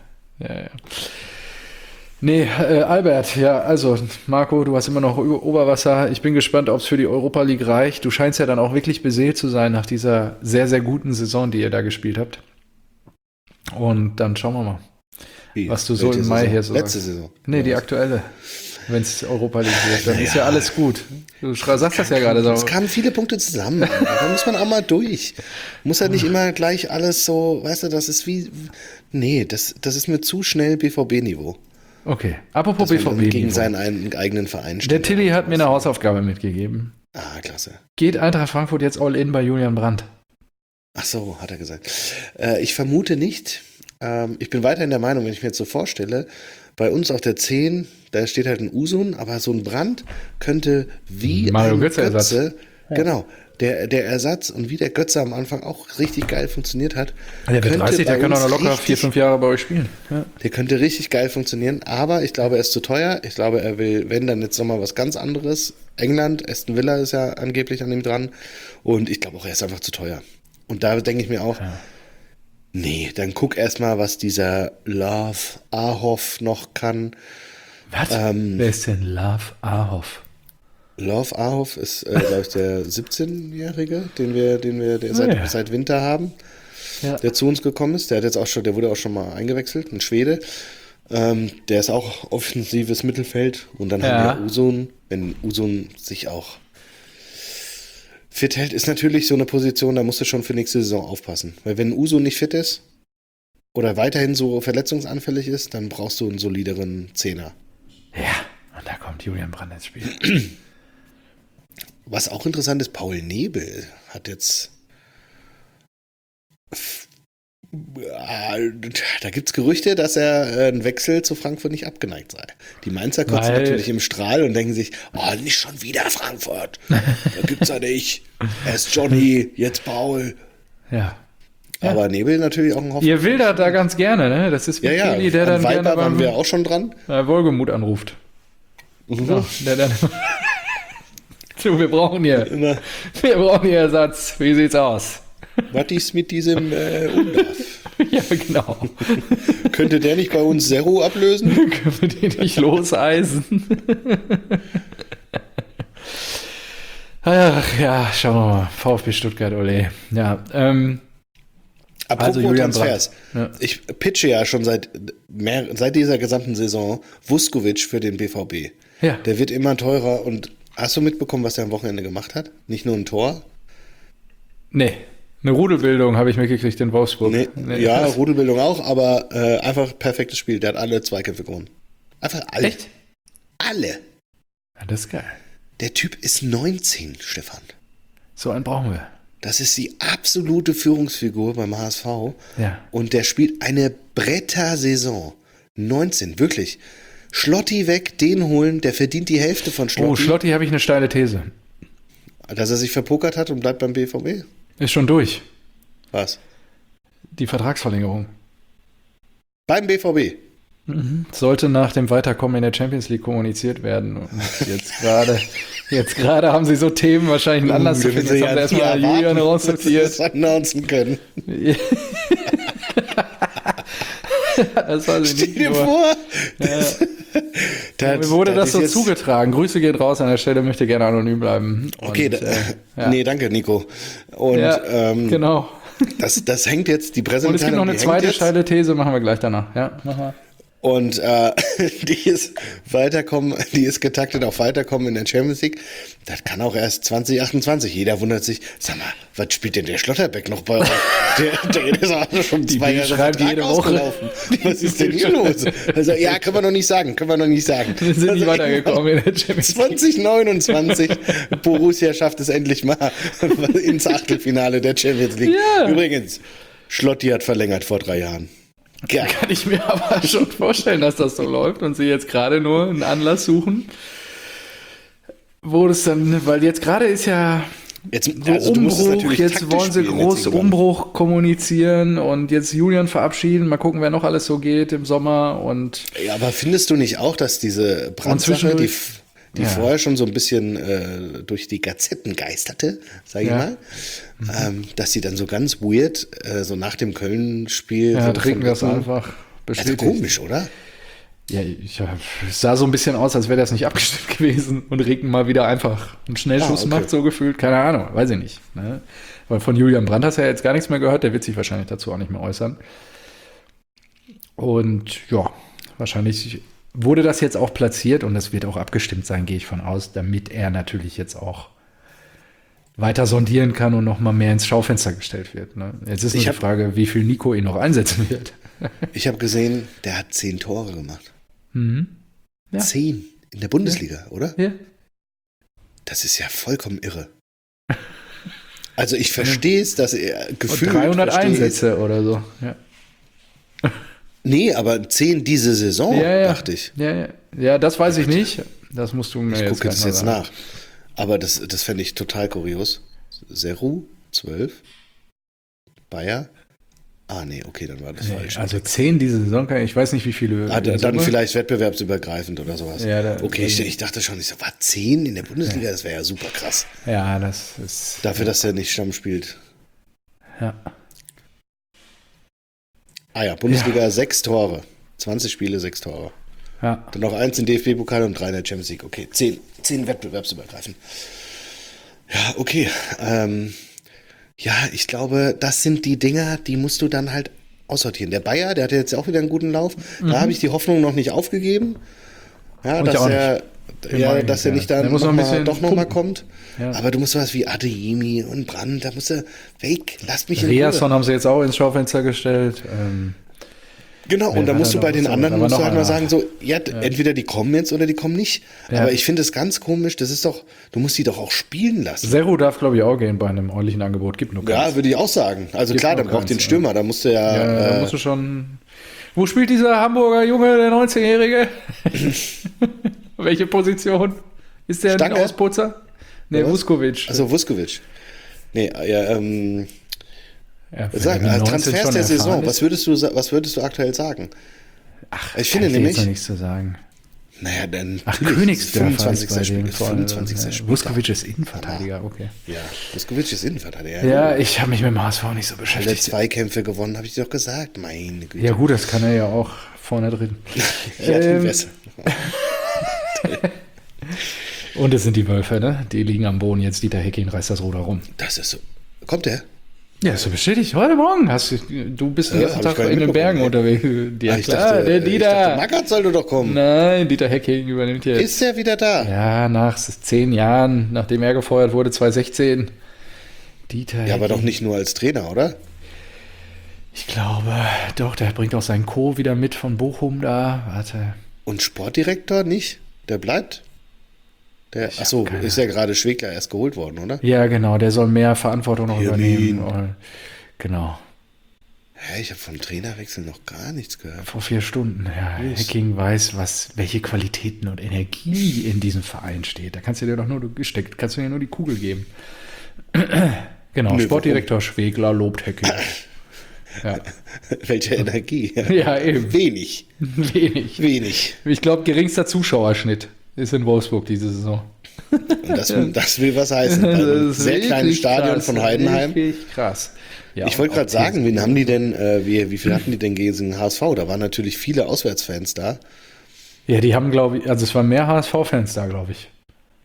Nee, Albert, ja, also Marco, du hast immer noch Oberwasser. Ich bin gespannt, ob es für die Europa League reicht. Du scheinst ja dann auch wirklich beseelt zu sein nach dieser sehr, sehr guten Saison, die ihr da gespielt habt. Und dann schauen wir mal, was du so im Mai hier so sagst. Letzte sagst. Saison? Nee, die aktuelle. Wenn es Europa League wird, dann ist ja alles gut. Du sagst das ja gerade so. Es kamen viele Punkte zusammen. Da muss man auch mal durch. Muss ja nicht immer gleich alles so, weißt du, das ist wie. Nee, das ist mir zu schnell BVB-Niveau. Okay, apropos BVB-Niveau. Gegen seinen eigenen Verein steht. Der Tilly hat mir eine Hausaufgabe mitgegeben. Ah, klasse. Geht Eintracht Frankfurt jetzt all in bei Julian Brandt? Ach so, hat er gesagt. Ich vermute nicht. Ich bin weiterhin der Meinung, wenn ich mir jetzt so vorstelle, bei uns auf der 10, da steht halt ein Usun, aber so ein Brandt könnte wie Mario ein Götze, genau, der Ersatz und wie der Götze am Anfang auch richtig geil funktioniert hat. Der wird 30, der kann auch noch locker 4-5 Jahre bei euch spielen. Ja. Der könnte richtig geil funktionieren, aber ich glaube, er ist zu teuer. Ich glaube, er will, wenn, dann jetzt nochmal was ganz anderes. England, Aston Villa ist ja angeblich an ihm dran und ich glaube auch, er ist einfach zu teuer. Und da denke ich mir auch, nee, dann guck erstmal, was dieser Love Ahoff noch kann. Was? Wer ist denn Love Ahoff? Love Ahoff ist, glaube ich, der 17-Jährige, den wir seit Winter haben, der zu uns gekommen ist. Der wurde auch schon mal eingewechselt, ein Schwede. Der ist auch offensives Mittelfeld. Und dann haben wir Usun. Wenn Usun sich auch fit hält, ist natürlich so eine Position, da musst du schon für nächste Saison aufpassen. Weil wenn Usun nicht fit ist oder weiterhin so verletzungsanfällig ist, dann brauchst du einen solideren Zehner. Ja, und da kommt Julian Brandt ins Spiel. Was auch interessant ist, Paul Nebel hat jetzt da gibt es Gerüchte, dass er einen Wechsel zu Frankfurt nicht abgeneigt sei. Die Mainzer kotzen natürlich im Strahl und denken sich, oh, nicht schon wieder Frankfurt. Da gibt's ja nicht. Erst Johnny, jetzt Paul. Ja. Aber Nebel natürlich auch ein Hoffnung. Ihr wildert da ganz gerne, ne? Das ist wie Kelly, der dann Viper gerne waren wir auch schon dran. Wohlgemut anruft. So, der dann du, wir brauchen hier Ersatz. Wie sieht's aus? Was ist mit diesem Umlauf? Ja, genau. Könnte der nicht bei uns Zero ablösen? Können wir den nicht loseisen? Ach ja, schauen wir mal. VfB Stuttgart, ole. Ja, apropos Julian Transfers. Brandt. Ja. Ich pitche ja schon seit dieser gesamten Saison Vuskovic für den BVB. Ja. Der wird immer teurer und hast du mitbekommen, was der am Wochenende gemacht hat? Nicht nur ein Tor? Nee. Eine Rudelbildung habe ich mitgekriegt in Wolfsburg. Nee, ja, Rudelbildung auch, aber einfach perfektes Spiel. Der hat alle Zweikämpfe gewonnen. Einfach alle. Echt? Alle. Ja, das ist geil. Der Typ ist 19, Stefan. So einen brauchen wir. Das ist die absolute Führungsfigur beim HSV. Ja. Und der spielt eine Bretter-Saison. 19, wirklich. Schlotti weg, den holen, der verdient die Hälfte von Schlotti. Oh, Schlotti habe ich eine steile These. Dass er sich verpokert hat und bleibt beim BVB? Ist schon durch. Was? Die Vertragsverlängerung. Beim BVB? Sollte nach dem Weiterkommen in der Champions League kommuniziert werden. Und jetzt gerade haben sie so Themen wahrscheinlich einen Anlass zu finden. Jetzt haben sie erstmal Julian raussortiert. Das announcen können. Das war Stell dir vor. Mir wurde das so zugetragen. Grüße geht raus an der Stelle, möchte gerne anonym bleiben. Okay, nee, danke, Nico. Und genau. Das hängt jetzt, die Präsentation. Und es gibt noch eine zweite steile These, machen wir gleich danach. Ja, mach mal. Und die ist getaktet auf Weiterkommen in der Champions League. Das kann auch erst 2028. Jeder wundert sich, sag mal, was spielt denn der Schlotterbeck noch bei euch? Der ist auch schon 2 Jahre schreibt Vertrag jede Woche. ausgelaufen. Was ist denn hier los? Also, ja, können wir noch nicht sagen. Wir sind nicht weitergekommen in der Champions League. 2029, Borussia schafft es endlich mal ins Achtelfinale der Champions League. Ja. Übrigens, Schlotti hat verlängert vor 3 Jahren. Geil. Kann ich mir aber schon vorstellen, dass das so läuft und sie jetzt gerade nur einen Anlass suchen, wo das dann, weil jetzt gerade ist ja Jetzt, so also du musst es Umbruch, natürlich jetzt taktisch wollen sie spielen groß jetzt irgendwann. Umbruch kommunizieren und jetzt Julian verabschieden, mal gucken, wer noch alles so geht im Sommer und Ja, aber findest du nicht auch, dass diese Brandsache, zwischendurch- die Ja. vorher schon so ein bisschen durch die Gazetten geisterte, sag ich Ja. mal, dass sie dann so ganz weird, so nach dem Köln-Spiel... ja, so trinken von das Ecken- einfach Also bestätigt. komisch, oder? Ja, es sah so ein bisschen aus, als wäre das nicht abgestimmt gewesen und Regen mal wieder einfach einen Schnellschuss okay. macht, so gefühlt. Keine Ahnung, weiß ich nicht. Ne? Weil von Julian Brandt hast du ja jetzt gar nichts mehr gehört, der wird sich wahrscheinlich dazu auch nicht mehr äußern. Und ja, wahrscheinlich wurde das jetzt auch platziert und das wird auch abgestimmt sein, gehe ich von aus, damit er natürlich jetzt auch weiter sondieren kann und nochmal mehr ins Schaufenster gestellt wird. Ne? Jetzt ist nur Ich die hab- Frage, wie viel Nico ihn noch einsetzen wird. Ich habe gesehen, der hat 10 Tore gemacht. Ja. 10 in der Bundesliga, oder? Ja. Das ist ja vollkommen irre. Also ich verstehe es, dass er Und gefühlt... 300 verstehe ich- Einsätze oder so. Ja. Nee, aber 10 diese Saison, Ja. dachte ich. Ja, das weiß ich nicht. Das musst du mir Ich jetzt gucke gleich das mal jetzt sagen. nach. Aber das fände ich total kurios. Seru, 12. Bayer. Ah, nee, okay, dann war das falsch. Also 10 diese Saison, ich weiß nicht, wie viele. Dann Summe. vielleicht wettbewerbsübergreifend oder sowas. Ja, okay, ich dachte schon, ich so, war 10 in der Bundesliga? Das wäre ja super krass. Ja, das ist. Dafür, dass er nicht Stamm spielt. Ja. Ah ja, Bundesliga 6 Tore. 20 Spiele, 6 Tore. Ja. Dann noch 1 im DFB-Pokal und 3 in der Champions League. Okay, 10 wettbewerbsübergreifend. Ja, okay. Ja, ich glaube, das sind die Dinger, die musst du dann halt aussortieren. Der Bayer, der hat jetzt auch wieder einen guten Lauf. Da habe ich die Hoffnung noch nicht aufgegeben. Ja, Und ich dass auch er, Den ja, mag ich dass nicht, er nicht ja. dann Der muss noch ein bisschen doch nochmal pumpen. kommt. Ja. Aber du musst sowas wie Adeyemi und Brandt, da musst du weg. Lasst mich in Riasson Ruhe. haben sie jetzt auch ins Schaufenster gestellt. Genau, Wer und da war musst da du bei noch? den So, anderen da war musst du noch halt mal einer. sagen, so, ja, entweder die kommen jetzt oder die kommen nicht. Ja. Aber ich finde es ganz komisch, das ist doch, du musst die doch auch spielen lassen. Seru darf, glaube ich, auch gehen bei einem ordentlichen Angebot. Gibt nur Ja, keins. würde ich auch sagen. Also Gibt klar, noch dann braucht keins, den ja. Stürmer, da musst du ja, Ja, da musst du schon. Wo spielt dieser Hamburger Junge, der 19-Jährige? Welche Position? Ist der Stange? ein Ausputzer? Nee, Oder was? Vuskovic. also Vuskovic. Nee, ja, Ja, wenn sag, der mit 19 Transfers schon der erfahren Saison, ist. was würdest du aktuell sagen? Ach, ich finde kann dir nämlich, jetzt noch nichts zu sagen. naja, dann Ach, natürlich, Königsdörfer 25. ist bei Spiel, dem. 25. Spiel. Vuskovic ist Innenverteidiger, okay. Ja, Vuskovic ist Innenverteidiger. Ja, ich habe mich mit dem HSV nicht so Hat er beschäftigt. 2 Kämpfe gewonnen, habe ich dir doch gesagt. Meine Güte. Ja gut, das kann er ja auch vorne drin. Ja, die Wässer. Und es sind die Wölfe, ne? Die liegen am Boden jetzt. Dieter Hecking reißt das Ruder rum. Das ist so. Kommt der? Ja, ist so bestätigt. Heute Morgen du bist den Ja, ganzen hab ich Tag gar nicht in den Bergen mitbekommen, unterwegs. Ja, Ich klar, dachte, der ich Dieter. dachte, Magath sollte doch kommen. Nein, Dieter Hecking übernimmt jetzt. Ist er wieder da? Ja, nach 10 Jahren, nachdem er gefeuert wurde, 2016. Dieter Ja, aber doch Hecking. nicht nur als Trainer, oder? Ich glaube, doch, der bringt auch seinen Co. wieder mit von Bochum da. Warte. Und Sportdirektor nicht? Der bleibt? Achso, keine ist ja gerade Schwegler erst geholt worden, oder? Ja, genau, der soll mehr Verantwortung noch Irmin. übernehmen. Genau. Hä, ich habe vom Trainerwechsel noch gar nichts gehört. Vor 4 Stunden. Ja, Hecking weiß, welche Qualitäten und Energie in diesem Verein steht. Da kannst du dir doch nur gesteckt, kannst du dir nur die Kugel geben. Genau, Nö, Sportdirektor Schwegler lobt Hecking. Ja. Welche Energie? Ja, eben. Wenig. Wenig. Ich glaube, geringster Zuschauerschnitt ist in Wolfsburg diese Saison. Und das will was heißen. Beim ist sehr kleinen wirklich Stadion krass, von Heidenheim. Richtig krass. Ja, Ich wollte und gerade auch sagen, wen haben die denn, wie viel hatten die denn gegen den HSV? Da waren natürlich viele Auswärtsfans da. Ja, die haben, glaube ich, also es waren mehr HSV-Fans da, glaube ich.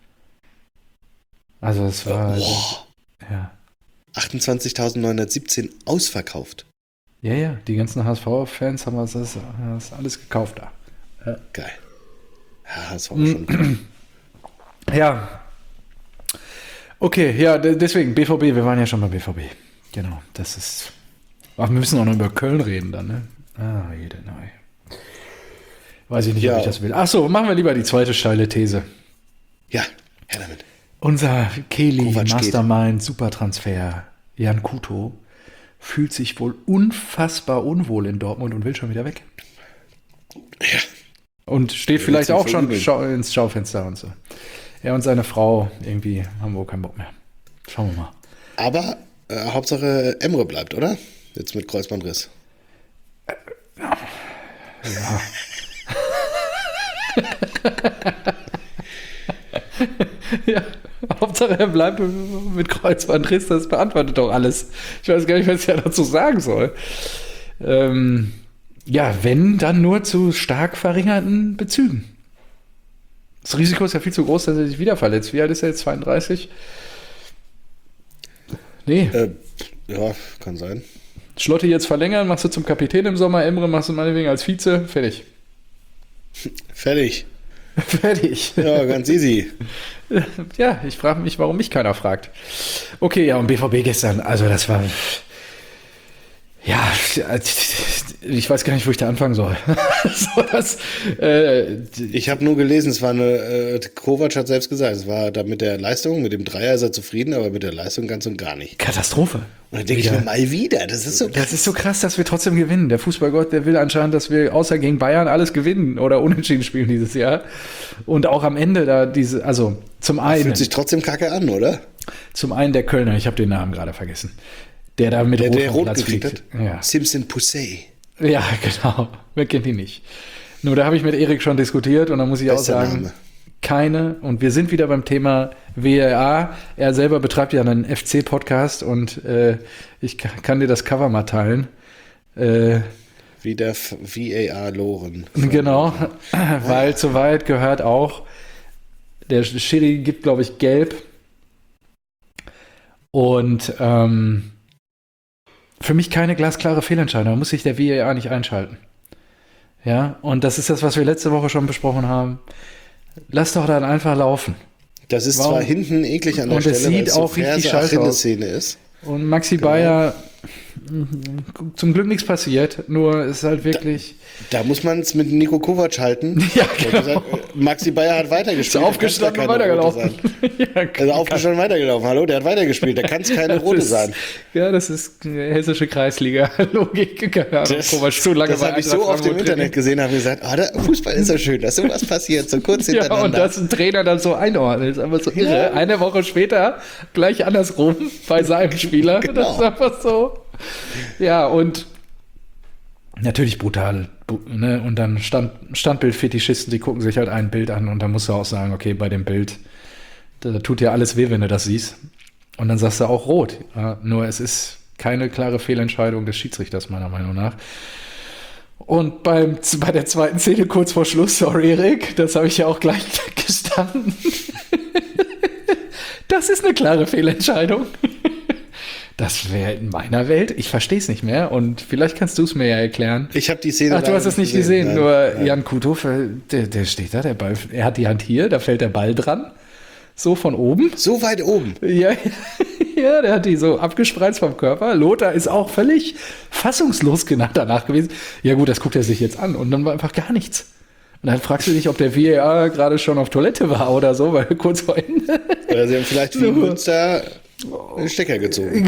Also es war, Boah, ja. 28.917 ausverkauft. Ja, ja, die ganzen HSV-Fans haben das alles gekauft da. Geil. Ja, das war auch schon. Ja. Okay, ja, deswegen BVB, wir waren ja schon bei BVB. Genau, das ist. Ach, wir müssen auch noch über Köln reden dann, ne? Jede neu. Weiß ich nicht, ob ich das will. Achso, machen wir lieber die zweite steile These. Ja, her damit. Unser Kehli Kovac Mastermind Supertransfer Jan Kuto fühlt sich wohl unfassbar unwohl in Dortmund und will schon wieder weg. Ja. Und steht vielleicht auch schon ins Schaufenster und so. Er und seine Frau irgendwie haben wohl keinen Bock mehr. Schauen wir mal. Aber Hauptsache Emre bleibt, oder? Jetzt mit Kreuzbandriss. Ja. Ja, Hauptsache er bleibt mit Kreuzbandriss, das beantwortet doch alles. Ich weiß gar nicht, was ich ja dazu sagen soll. Ja, wenn, dann nur zu stark verringerten Bezügen. Das Risiko ist ja viel zu groß, dass er sich wieder verletzt. Wie alt ist er jetzt? 32? Nee. Ja, kann sein. Schlotti jetzt verlängern, machst du zum Kapitän im Sommer, Emre machst du meinetwegen als Vize, fertig. Fertig. Fertig. Ja, ganz easy. Ja, ich frage mich, warum mich keiner fragt. Okay, ja, und BVB gestern, also das war... Ja, ich weiß gar nicht, wo ich da anfangen soll. Ich habe nur gelesen, es war Kovac hat selbst gesagt, es war da mit der Leistung, mit dem Dreier ist er zufrieden, aber mit der Leistung ganz und gar nicht. Katastrophe. Und dann denke ich mir mal wieder, das ist so krass. Das ist so krass, dass wir trotzdem gewinnen. Der Fußballgott, der will anscheinend, dass wir außer gegen Bayern alles gewinnen oder unentschieden spielen dieses Jahr. Und auch am Ende da also zum einen. Fühlt sich trotzdem kacke an, oder? Zum einen der Kölner, ich habe den Namen gerade vergessen. Der da mit der Rot Platz gekriegt hat. Ja. Simpson Poussey. Ja, genau. Wer kennt ihn nicht? Nur da habe ich mit Erik schon diskutiert und da muss ich auch sagen, keine, und wir sind wieder beim Thema VAR. Er selber betreibt ja einen FC-Podcast und ich kann dir das Cover mal teilen. Wie der VAR-Loren. Genau, weil zu weit gehört auch, der Schiri gibt, glaube ich, gelb. Und für mich keine glasklare Fehlentscheidung. Da muss sich der VAR nicht einschalten. Ja, und das ist das, was wir letzte Woche schon besprochen haben. Lass doch dann einfach laufen. Das ist zwar hinten eklig an der Stelle, weil es auch richtig scheiße aus. Ist. Und Maxi Bayer, zum Glück nichts passiert, nur ist halt wirklich... Da muss man es mit Nico Kovac halten. Ja, genau. Maxi Bayer hat weitergespielt. Ist aufgestanden und weitergelaufen. Ja, also aufgestanden und weitergelaufen. Hallo, der hat weitergespielt. Da kann es keine rote sein. Ja, das ist hessische Kreisliga-Logik. Keine Ahnung, Kovac zu lange das habe ich so oft im Internet gesehen, habe gesagt, der Fußball ist so schön, dass sowas passiert, so kurz hintereinander. Ja, und dass ein Trainer dann so einordnet, ist einfach so irre. Ja. Eine Woche später gleich andersrum bei seinem Spieler. Genau. Das ist einfach so. Ja, und natürlich brutal. Ne? Und dann Standbild-Fetischisten, die gucken sich halt ein Bild an und dann musst du auch sagen, okay, bei dem Bild, da tut dir alles weh, wenn du das siehst. Und dann sagst du auch rot. Ja, nur es ist keine klare Fehlentscheidung des Schiedsrichters, meiner Meinung nach. Und bei der zweiten Szene kurz vor Schluss, sorry Erik, das habe ich ja auch gleich gestanden. Das ist eine klare Fehlentscheidung. Das wäre in meiner Welt, ich verstehe es nicht mehr und vielleicht kannst du es mir ja erklären. Ich habe die Szene. Ach, du hast es nicht gesehen, nein, nur nein. Jan Kuto, der steht da, der Ball, er hat die Hand hier, da fällt der Ball dran, so von oben. So weit oben? Ja, ja, der hat die so abgespreizt vom Körper. Lothar ist auch völlig fassungslos danach gewesen. Ja gut, das guckt er sich jetzt an und dann war einfach gar nichts. Und dann fragst du dich, ob der VAR gerade schon auf Toilette war oder so, weil kurz vor Ende. Oder sie haben vielleicht wie Münster einen Stecker gezogen.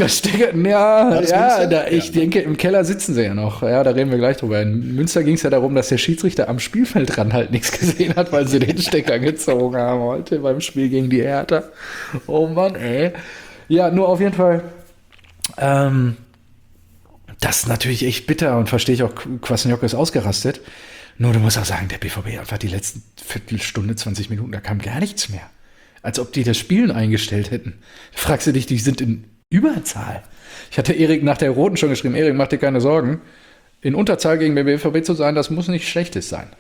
Ich denke, im Keller sitzen sie ja noch. Ja, da reden wir gleich drüber. In Münster ging es ja darum, dass der Schiedsrichter am Spielfeldrand halt nichts gesehen hat, weil sie den Stecker gezogen haben heute beim Spiel gegen die Hertha. Oh Mann, ey. Ja, nur auf jeden Fall, das ist natürlich echt bitter und verstehe ich auch, Kwasniok ist ausgerastet. Nur du musst auch sagen, der BVB einfach die letzten Viertelstunde, 20 Minuten, da kam gar nichts mehr. Als ob die das Spielen eingestellt hätten. Da fragst du dich, die sind in Überzahl. Ich hatte Erik nach der Roten schon geschrieben, Erik, mach dir keine Sorgen. In Unterzahl gegen den BVB zu sein, das muss nicht Schlechtes sein.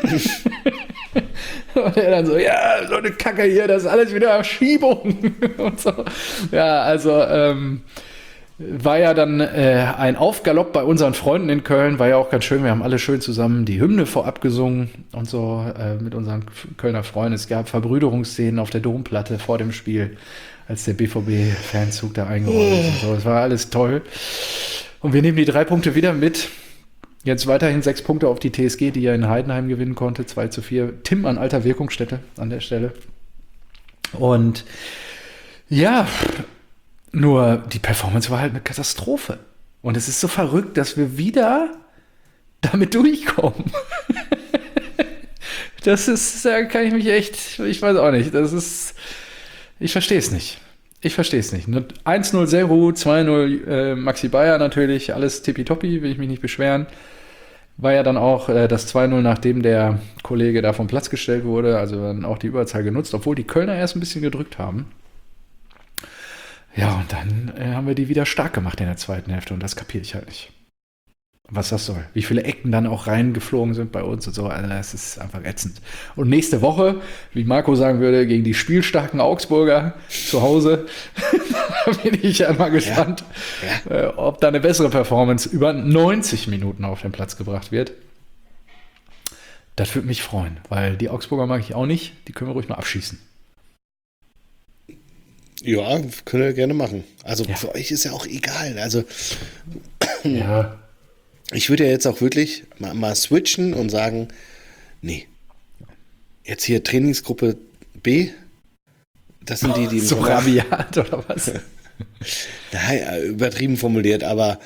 Und er dann so, ja, so eine Kacke hier, das ist alles wieder Schiebung. Und so. Ja, also, war ja dann ein Aufgalopp bei unseren Freunden in Köln, war ja auch ganz schön. Wir haben alle schön zusammen die Hymne vorab gesungen und so mit unseren Kölner Freunden. Es gab Verbrüderungsszenen auf der Domplatte vor dem Spiel, als der BVB-Fanzug da eingerollt ist und so. Es war alles toll. Und wir nehmen die 3 Punkte wieder mit. Jetzt weiterhin 6 Punkte auf die TSG, die ja in Heidenheim gewinnen konnte, 2:4. Tim an alter Wirkungsstätte an der Stelle. Und ja, nur die Performance war halt eine Katastrophe. Und es ist so verrückt, dass wir wieder damit durchkommen. Da kann ich mich echt, ich weiß auch nicht, ich verstehe es nicht. 1-0 Seru, 2-0 Maxi Bayer natürlich, alles tippitoppi, will ich mich nicht beschweren. War ja dann auch das 2-0, nachdem der Kollege da vom Platz gestellt wurde, also dann auch die Überzahl genutzt, obwohl die Kölner erst ein bisschen gedrückt haben. Ja, und dann haben wir die wieder stark gemacht in der zweiten Hälfte und das kapiere ich halt nicht. Was das soll. Wie viele Ecken dann auch reingeflogen sind bei uns und so. Also das ist einfach ätzend. Und nächste Woche, wie Marco sagen würde, gegen die spielstarken Augsburger zu Hause, da bin ich ja mal gespannt, ob da eine bessere Performance über 90 Minuten auf den Platz gebracht wird. Das würde mich freuen, weil die Augsburger mag ich auch nicht. Die können wir ruhig mal abschießen. Ja, können wir gerne machen. Also für euch ist ja auch egal. Also ja. Ich würde ja jetzt auch wirklich mal switchen und sagen, nee, jetzt hier Trainingsgruppe B, das sind die so rabiat oder was? Nein, übertrieben formuliert, aber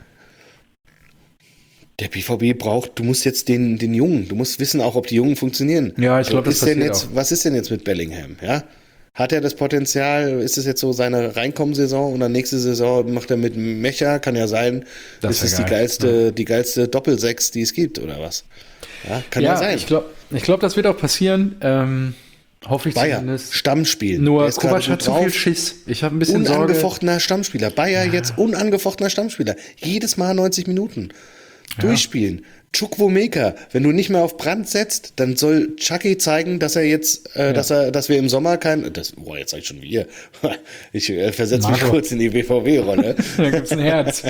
der BVB braucht, du musst jetzt den Jungen, du musst wissen auch, ob die Jungen funktionieren. Ja, ich glaube, das passiert jetzt, auch. Was ist denn jetzt mit Bellingham, ja? Hat er das Potenzial? Ist es jetzt so seine Reinkommen-Saison und dann nächste Saison macht er mit Mecha? Kann ja sein, das ist die geilste Doppel-6, die es gibt, oder was? Ja, kann ja sein. Ich glaub, das wird auch passieren. Hoffe ich Bayer, zumindest. Stammspiel. Nur Kovac hat zu viel Schiss. Ich habe ein bisschen Sorge. Unangefochtener Stammspieler. Bayer jetzt unangefochtener Stammspieler. Jedes Mal 90 Minuten. Durchspielen. Chukwuemeka, wenn du nicht mehr auf Brandt setzt, dann soll Chucky zeigen, dass er jetzt, dass wir im Sommer jetzt sag ich schon wir. Ich versetze mich kurz in die BVB-Rolle. Da gibt's ein Herz.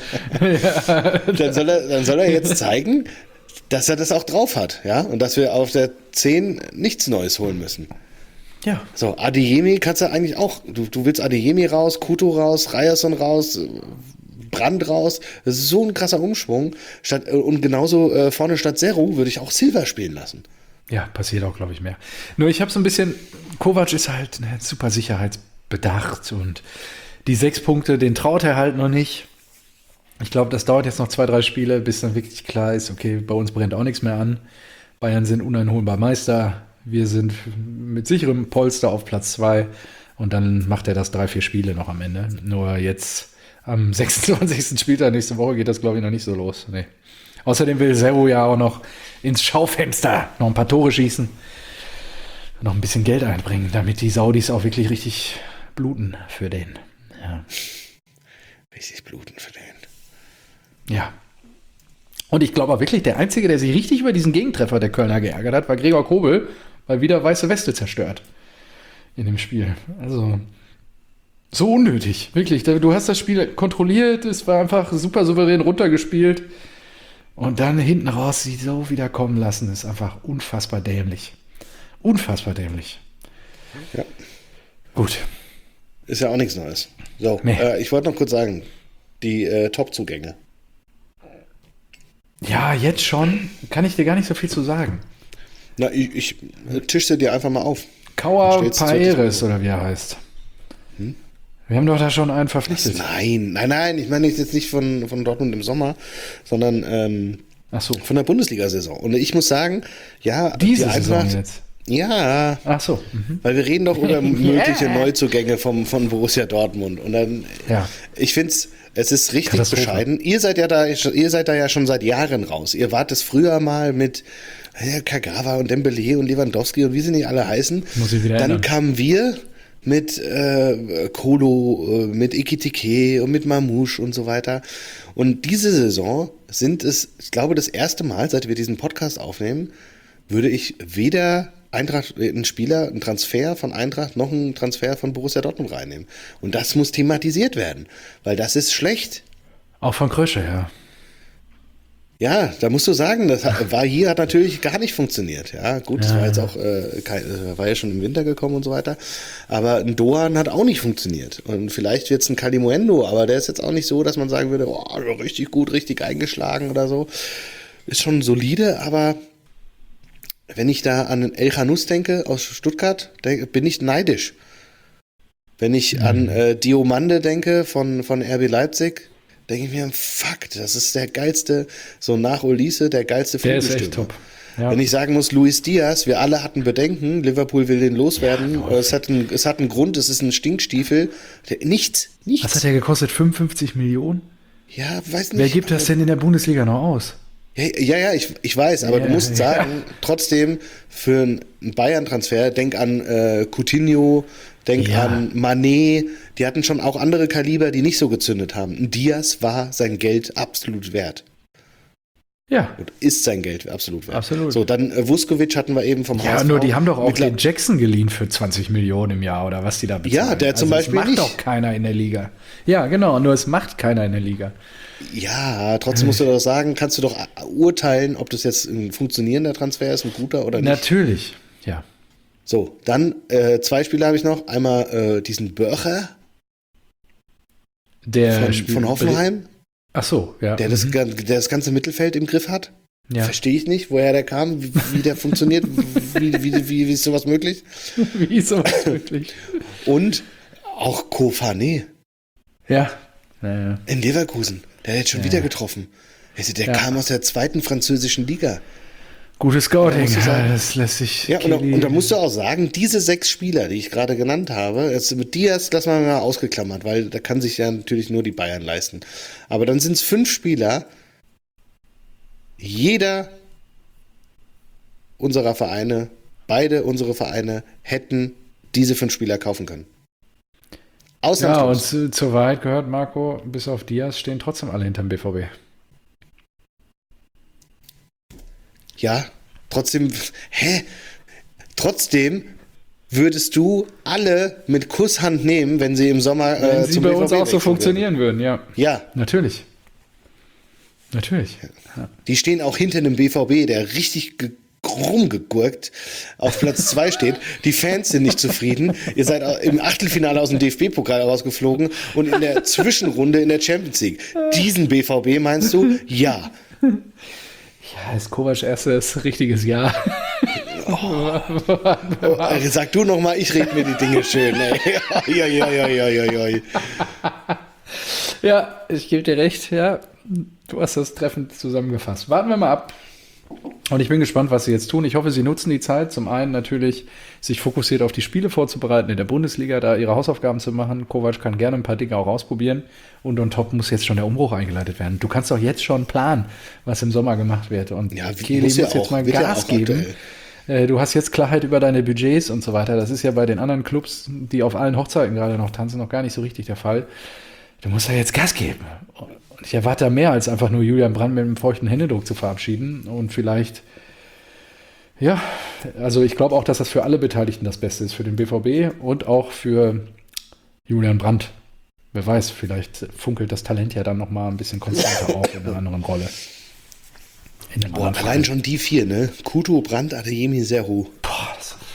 Dann soll er jetzt zeigen, dass er das auch drauf hat, ja, und dass wir auf der 10 nichts Neues holen müssen. Ja. So, Adeyemi kannst du eigentlich auch, du willst Adeyemi raus, Kuto raus, Ryerson raus, Brand raus. Das ist so ein krasser Umschwung. Und genauso vorne statt Seru würde ich auch Silva spielen lassen. Ja, passiert auch, glaube ich, mehr. Nur ich habe so ein bisschen, Kovac ist halt super sicherheitsbedacht und die 6 Punkte, den traut er halt noch nicht. Ich glaube, das dauert jetzt noch 2, 3 Spiele, bis dann wirklich klar ist, okay, bei uns brennt auch nichts mehr an. Bayern sind uneinholbar Meister. Wir sind mit sicherem Polster auf Platz 2 und dann macht er das 3, 4 Spiele noch am Ende. Nur jetzt am 26. Spieltag nächste Woche geht das, glaube ich, noch nicht so los. Nee. Außerdem will Seru ja auch noch ins Schaufenster noch ein paar Tore schießen. Noch ein bisschen Geld einbringen, damit die Saudis auch wirklich richtig bluten für den. Ja. Richtig bluten für den. Ja. Und ich glaube auch wirklich, der Einzige, der sich richtig über diesen Gegentreffer der Kölner geärgert hat, war Gregor Kobel, weil wieder weiße Weste zerstört in dem Spiel. Also so unnötig, wirklich. Du hast das Spiel kontrolliert, es war einfach super souverän runtergespielt und dann hinten raus sie so wieder kommen lassen, ist einfach unfassbar dämlich. Unfassbar dämlich. Ja. Gut. Ist ja auch nichts Neues. So, Nee. Ich wollte noch kurz sagen, die Top-Zugänge. Ja, jetzt schon kann ich dir gar nicht so viel zu sagen. Na, ich tische dir einfach mal auf. Kauer Paeres oder wie er heißt. Wir haben doch da schon einen verpflichtet. Nein. Ich meine jetzt nicht von Dortmund im Sommer, sondern Ach so. von der Bundesliga-Saison. Und ich muss sagen, ja, Diese Saison jetzt. Ja. Ach so. Weil wir reden doch über mögliche Neuzugänge von Borussia Dortmund. Und dann, ich finde es ist richtig bescheiden. Ihr seid da ja schon seit Jahren raus. Ihr wart es früher mal mit Kagawa und Dembele und Lewandowski und wie sie nicht alle heißen. Muss ich wieder Dann ändern. kamen wir mit Kolo, mit Ekitike und mit Mamouche und so weiter. Und diese Saison sind es, ich glaube, das erste Mal, seit wir diesen Podcast aufnehmen, würde ich weder Eintracht, ein Spieler, ein Transfer von Eintracht, noch einen Transfer von Borussia Dortmund reinnehmen. Und das muss thematisiert werden, weil das ist schlecht. Auch von Krösche, ja. Ja, da musst du sagen, das hat natürlich gar nicht funktioniert. Ja, gut, das war jetzt auch, war ja schon im Winter gekommen und so weiter. Aber ein Doan hat auch nicht funktioniert. Und vielleicht wird es ein Kalimuendo, aber der ist jetzt auch nicht so, dass man sagen würde, oh, richtig gut, richtig eingeschlagen oder so. Ist schon solide, aber wenn ich da an El Khanous denke aus Stuttgart, bin ich neidisch. Wenn ich an Diomande denke von RB Leipzig, denke ich mir, fuck, das ist der geilste, so nach Olise, der geilste Flügelstürmer. Der ist echt top. Ja. Wenn ich sagen muss, Luis Diaz, wir alle hatten Bedenken, Liverpool will den loswerden, ja, es hat einen Grund, es ist ein Stinkstiefel, nichts. Was hat der gekostet, 55 Millionen? Ja, weiß nicht. Wer gibt das denn in der Bundesliga noch aus? Ja, ich weiß, aber du musst sagen, trotzdem für einen Bayern-Transfer, denk an Coutinho, denk an Mané, die hatten schon auch andere Kaliber, die nicht so gezündet haben. Ein Diaz war sein Geld absolut wert. Ja. Und ist sein Geld absolut wert. Absolut. So, dann Vuskovic hatten wir eben vom HSV. Ja, nur die haben doch auch den Jackson geliehen für 20 Millionen im Jahr oder was die da bezahlen. Ja, der zum Beispiel nicht. Das macht doch keiner in der Liga. Ja, genau, nur es macht keiner in der Liga. Ja, trotzdem musst du doch sagen, kannst du doch urteilen, ob das jetzt ein funktionierender Transfer ist, ein guter oder nicht. Natürlich, ja. So, dann 2 Spieler habe ich noch. Einmal diesen Börcher von Hoffenheim. Ach so, ja. Der das ganze Mittelfeld im Griff hat. Ja. Verstehe ich nicht, woher der kam, wie der funktioniert, wie ist sowas möglich? Wie ist sowas möglich? Und auch Kofane. Ja. In Leverkusen. Der hat jetzt schon wieder getroffen. Der kam aus der 2. französischen Liga. Gutes Scouting, das lässt sich. Ja, und da musst du auch sagen, diese 6 Spieler, die ich gerade genannt habe, jetzt mit Diaz, lassen wir mal ausgeklammert, weil da kann sich ja natürlich nur die Bayern leisten. Aber dann sind es 5 Spieler, jeder unserer Vereine, beide unsere Vereine hätten diese 5 Spieler kaufen können. Ja, und zur Wahrheit gehört, Marco, bis auf Diaz stehen trotzdem alle hinterm BVB. Ja, trotzdem, trotzdem würdest du alle mit Kusshand nehmen, wenn sie im Sommer wenn sie bei uns auch so funktionieren würden, ja. Ja. Natürlich. Ja. Die stehen auch hinter einem BVB, der richtig rumgegurkt auf Platz 2 steht. Die Fans sind nicht zufrieden. Ihr seid im Achtelfinale aus dem DFB-Pokal rausgeflogen und in der Zwischenrunde in der Champions League. Diesen BVB meinst du? Ja. Ja, ist Kovacs erstes richtiges Jahr. Sag du noch mal, ich rede mir die Dinge schön. Ja, ich gebe dir recht. Ja, du hast das treffend zusammengefasst. Warten wir mal ab. Und ich bin gespannt, was sie jetzt tun. Ich hoffe, sie nutzen die Zeit, zum einen natürlich sich fokussiert auf die Spiele vorzubereiten in der Bundesliga, da ihre Hausaufgaben zu machen. Kovac kann gerne ein paar Dinge auch ausprobieren. Und on top muss jetzt schon der Umbruch eingeleitet werden. Du kannst doch jetzt schon planen, was im Sommer gemacht wird. Und ja, Kehli muss jetzt mal Gas geben. Du hast jetzt Klarheit über deine Budgets und so weiter. Das ist ja bei den anderen Clubs, die auf allen Hochzeiten gerade noch tanzen, noch gar nicht so richtig der Fall. Du musst da jetzt Gas geben. Und ich erwarte da mehr als einfach nur Julian Brandt mit einem feuchten Händedruck zu verabschieden. Und vielleicht, ja, also ich glaube auch, dass das für alle Beteiligten das Beste ist. Für den BVB und auch für Julian Brandt. Wer weiß, vielleicht funkelt das Talent ja dann nochmal ein bisschen konstanter auf in einer anderen Rolle. Allein schon die 4, ne? Kuto, Brandt, Adeyemi, Serhou. Boah,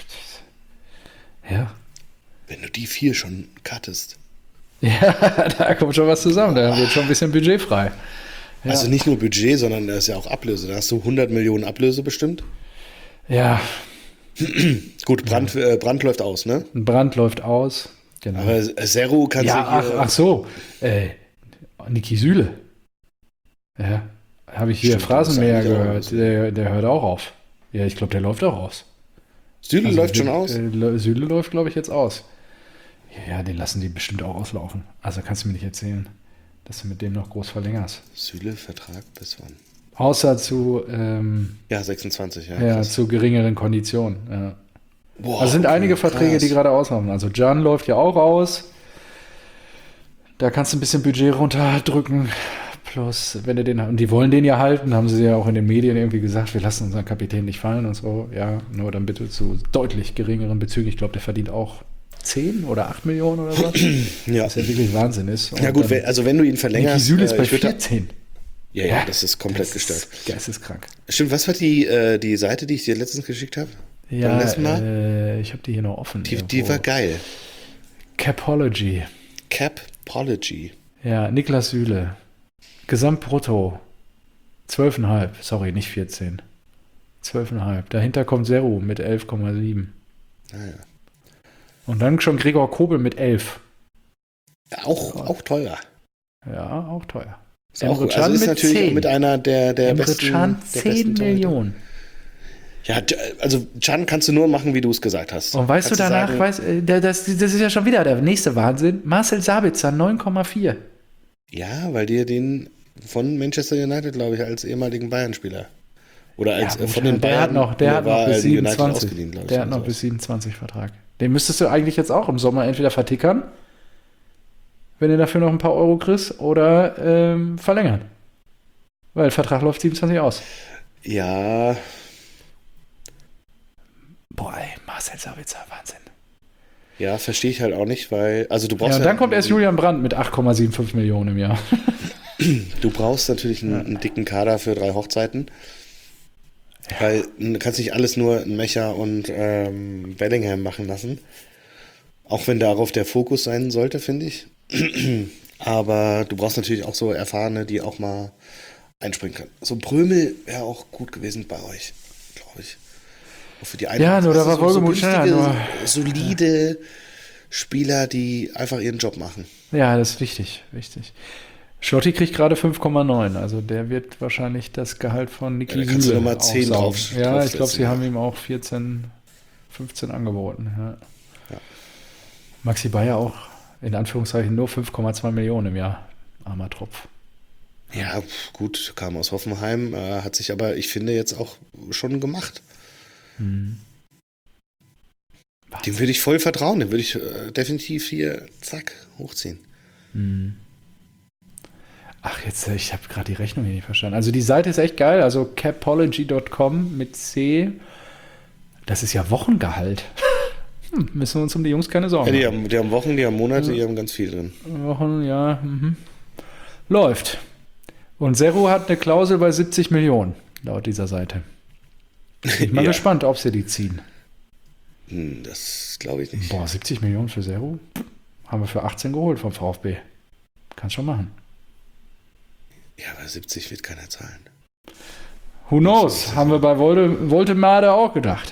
ja. Wenn du die 4 schon cuttest. Ja, da kommt schon was zusammen. Da wird schon ein bisschen Budget frei. Ja. Also nicht nur Budget, sondern da ist ja auch Ablöse. Da hast du 100 Millionen Ablöse bestimmt. Ja. Gut, Brandt läuft aus, ne? Brandt läuft aus, genau. Aber Serhou kann sich... Ach so. Niki Süle. Ja. Habe ich hier Phrasenmäher gehört. Der hört auch auf. Ja, ich glaube, der läuft auch aus. Süle läuft schon aus? Süle läuft, glaube ich, jetzt aus. Ja, den lassen die bestimmt auch auslaufen. Also kannst du mir nicht erzählen, dass du mit dem noch groß verlängerst. Süle, Vertrag bis wann? Außer zu 26, ja. Ja, zu geringeren Konditionen. Ja. Boah, also sind einige Verträge, krass, die gerade auslaufen. Also Can läuft ja auch aus. Da kannst du ein bisschen Budget runterdrücken. Plus, wenn du den, und die wollen den ja halten, haben sie ja auch in den Medien irgendwie gesagt, wir lassen unseren Kapitän nicht fallen und so. Ja, nur dann bitte zu deutlich geringeren Bezügen. Ich glaube, der verdient auch 10 oder 8 Millionen oder was. Ja. Was ja wirklich Wahnsinn ist. Und Ja gut, wenn du ihn verlängerst... Niki Süle ist bei ich würd da- 14. Ja, das ist komplett gestört. Geisteskrank. Stimmt, was war die Seite, die ich dir letztens geschickt habe? Beim Ja, letzten Mal? ich habe die hier noch offen. Die war geil. Capology. Capology. Ja, Niklas Süle. Gesamtbrutto 12,5. Sorry, nicht 14. 12,5. Dahinter kommt Seru mit 11,7. Naja. Und dann schon Gregor Kobel mit 11. Auch teuer. Ja, auch teuer. Ist auch Emre gut. Can Also ist mit natürlich 10. auch mit einer der Emre besten. Can der 10 besten Torhüter. Millionen. Ja, also Can kannst du nur machen, wie du es gesagt hast. Und weißt du Kannst danach, sagen, das ist ja schon wieder der nächste Wahnsinn. Marcel Sabitzer 9,4. ja, weil dir den von Manchester United, glaube ich, als ehemaligen Bayern-Spieler. Oder als gut, von den der hat Bayern. noch, der hat noch bis United 27. ausgeliehen, glaube ich. Der hat noch bis 27 Vertrag. Den müsstest du eigentlich jetzt auch im Sommer entweder vertickern, wenn du dafür noch ein paar Euro kriegst, oder verlängern. Weil der Vertrag läuft 27 aus. Ja, Boah, ey, Marcel Sabitzer, Wahnsinn. ja, verstehe ich halt auch nicht, weil, also du Ja, brauchst und dann kommt erst Julian Brandt mit 8,75 Millionen im Jahr. du brauchst natürlich einen dicken Kader für 3 Hochzeiten. Weil du kannst nicht alles nur in Mecher und Bellingham machen lassen. Auch wenn darauf der Fokus sein sollte, finde ich. Aber du brauchst natürlich auch so Erfahrene, die auch mal einspringen können. So Brömel wäre auch gut gewesen bei euch, glaube ich. Auch für die Ja, nur da war Wohlgemuth schneller, günstige, nur- solide Spieler, die einfach ihren Job machen. Ja, das ist wichtig. Schlotti kriegt gerade 5,9. Also der wird wahrscheinlich das Gehalt von Niki Ja, da kannst du Süle noch mal 10 aufsaugen. drauf- Ja, ich draufsetzen, glaube, sie ja. haben ihm auch 14, 15 angeboten. Ja. Ja. Maxi Bayer auch in Anführungszeichen nur 5,2 Millionen im Jahr. Armer Tropf. Ja, gut, kam aus Hoffenheim, hat sich aber, ich finde, jetzt auch schon gemacht. Dem würde ich voll vertrauen, dem würde ich definitiv hier, zack, hochziehen. Ach, jetzt, ich habe gerade die Rechnung hier nicht verstanden. Also die Seite ist echt geil, also capology.com mit C. Das ist ja Wochengehalt. Müssen wir uns um die Jungs keine Sorgen Ja, machen. die haben Wochen, die haben Monate, die haben ganz viel drin. Wochen, ja. Läuft. Und Seru hat eine Klausel bei 70 Millionen, laut dieser Seite. Bin mal Ja. gespannt, ob sie die ziehen. Das glaube ich nicht. Boah, 70 Millionen für Seru? Haben wir für 18 geholt vom VfB. Kannst schon machen. Ja, aber 70 wird keiner zahlen. Who knows? Haben wir bei Voltemade auch gedacht.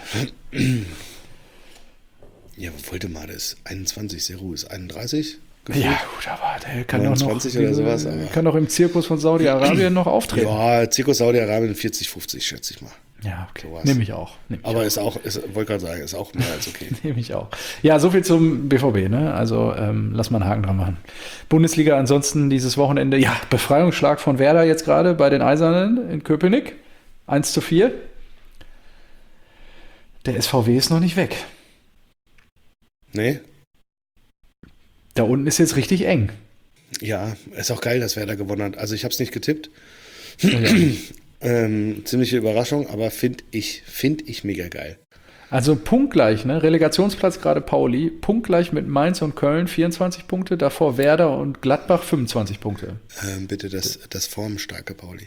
Ja, aber Voldemar ist 21, Seru ist 31. Ja, gut, aber der kann doch noch 29 oder sowas, aber- kann doch im Zirkus von Saudi-Arabien noch auftreten. Ja, Zirkus Saudi-Arabien 40, 50, schätze ich mal. Ja, okay. Sowas. Nehme ich auch. Aber wollte gerade sagen, ist auch mehr als okay. Nehme ich auch. Ja, soviel zum BVB, ne? Also lass mal einen Haken dran machen. Bundesliga ansonsten dieses Wochenende, ja, Befreiungsschlag von Werder jetzt gerade bei den Eisernen in Köpenick. 1:4. Der SVW ist noch nicht weg. Nee? Da unten ist jetzt richtig eng. Ja, ist auch geil, dass Werder gewonnen hat. Also ich habe es nicht getippt. Ja. Ziemliche Überraschung, aber finde ich mega geil. Also punktgleich, ne? Relegationsplatz gerade Pauli, punktgleich mit Mainz und Köln 24 Punkte, davor Werder und Gladbach 25 Punkte. Bitte das formstarke Pauli.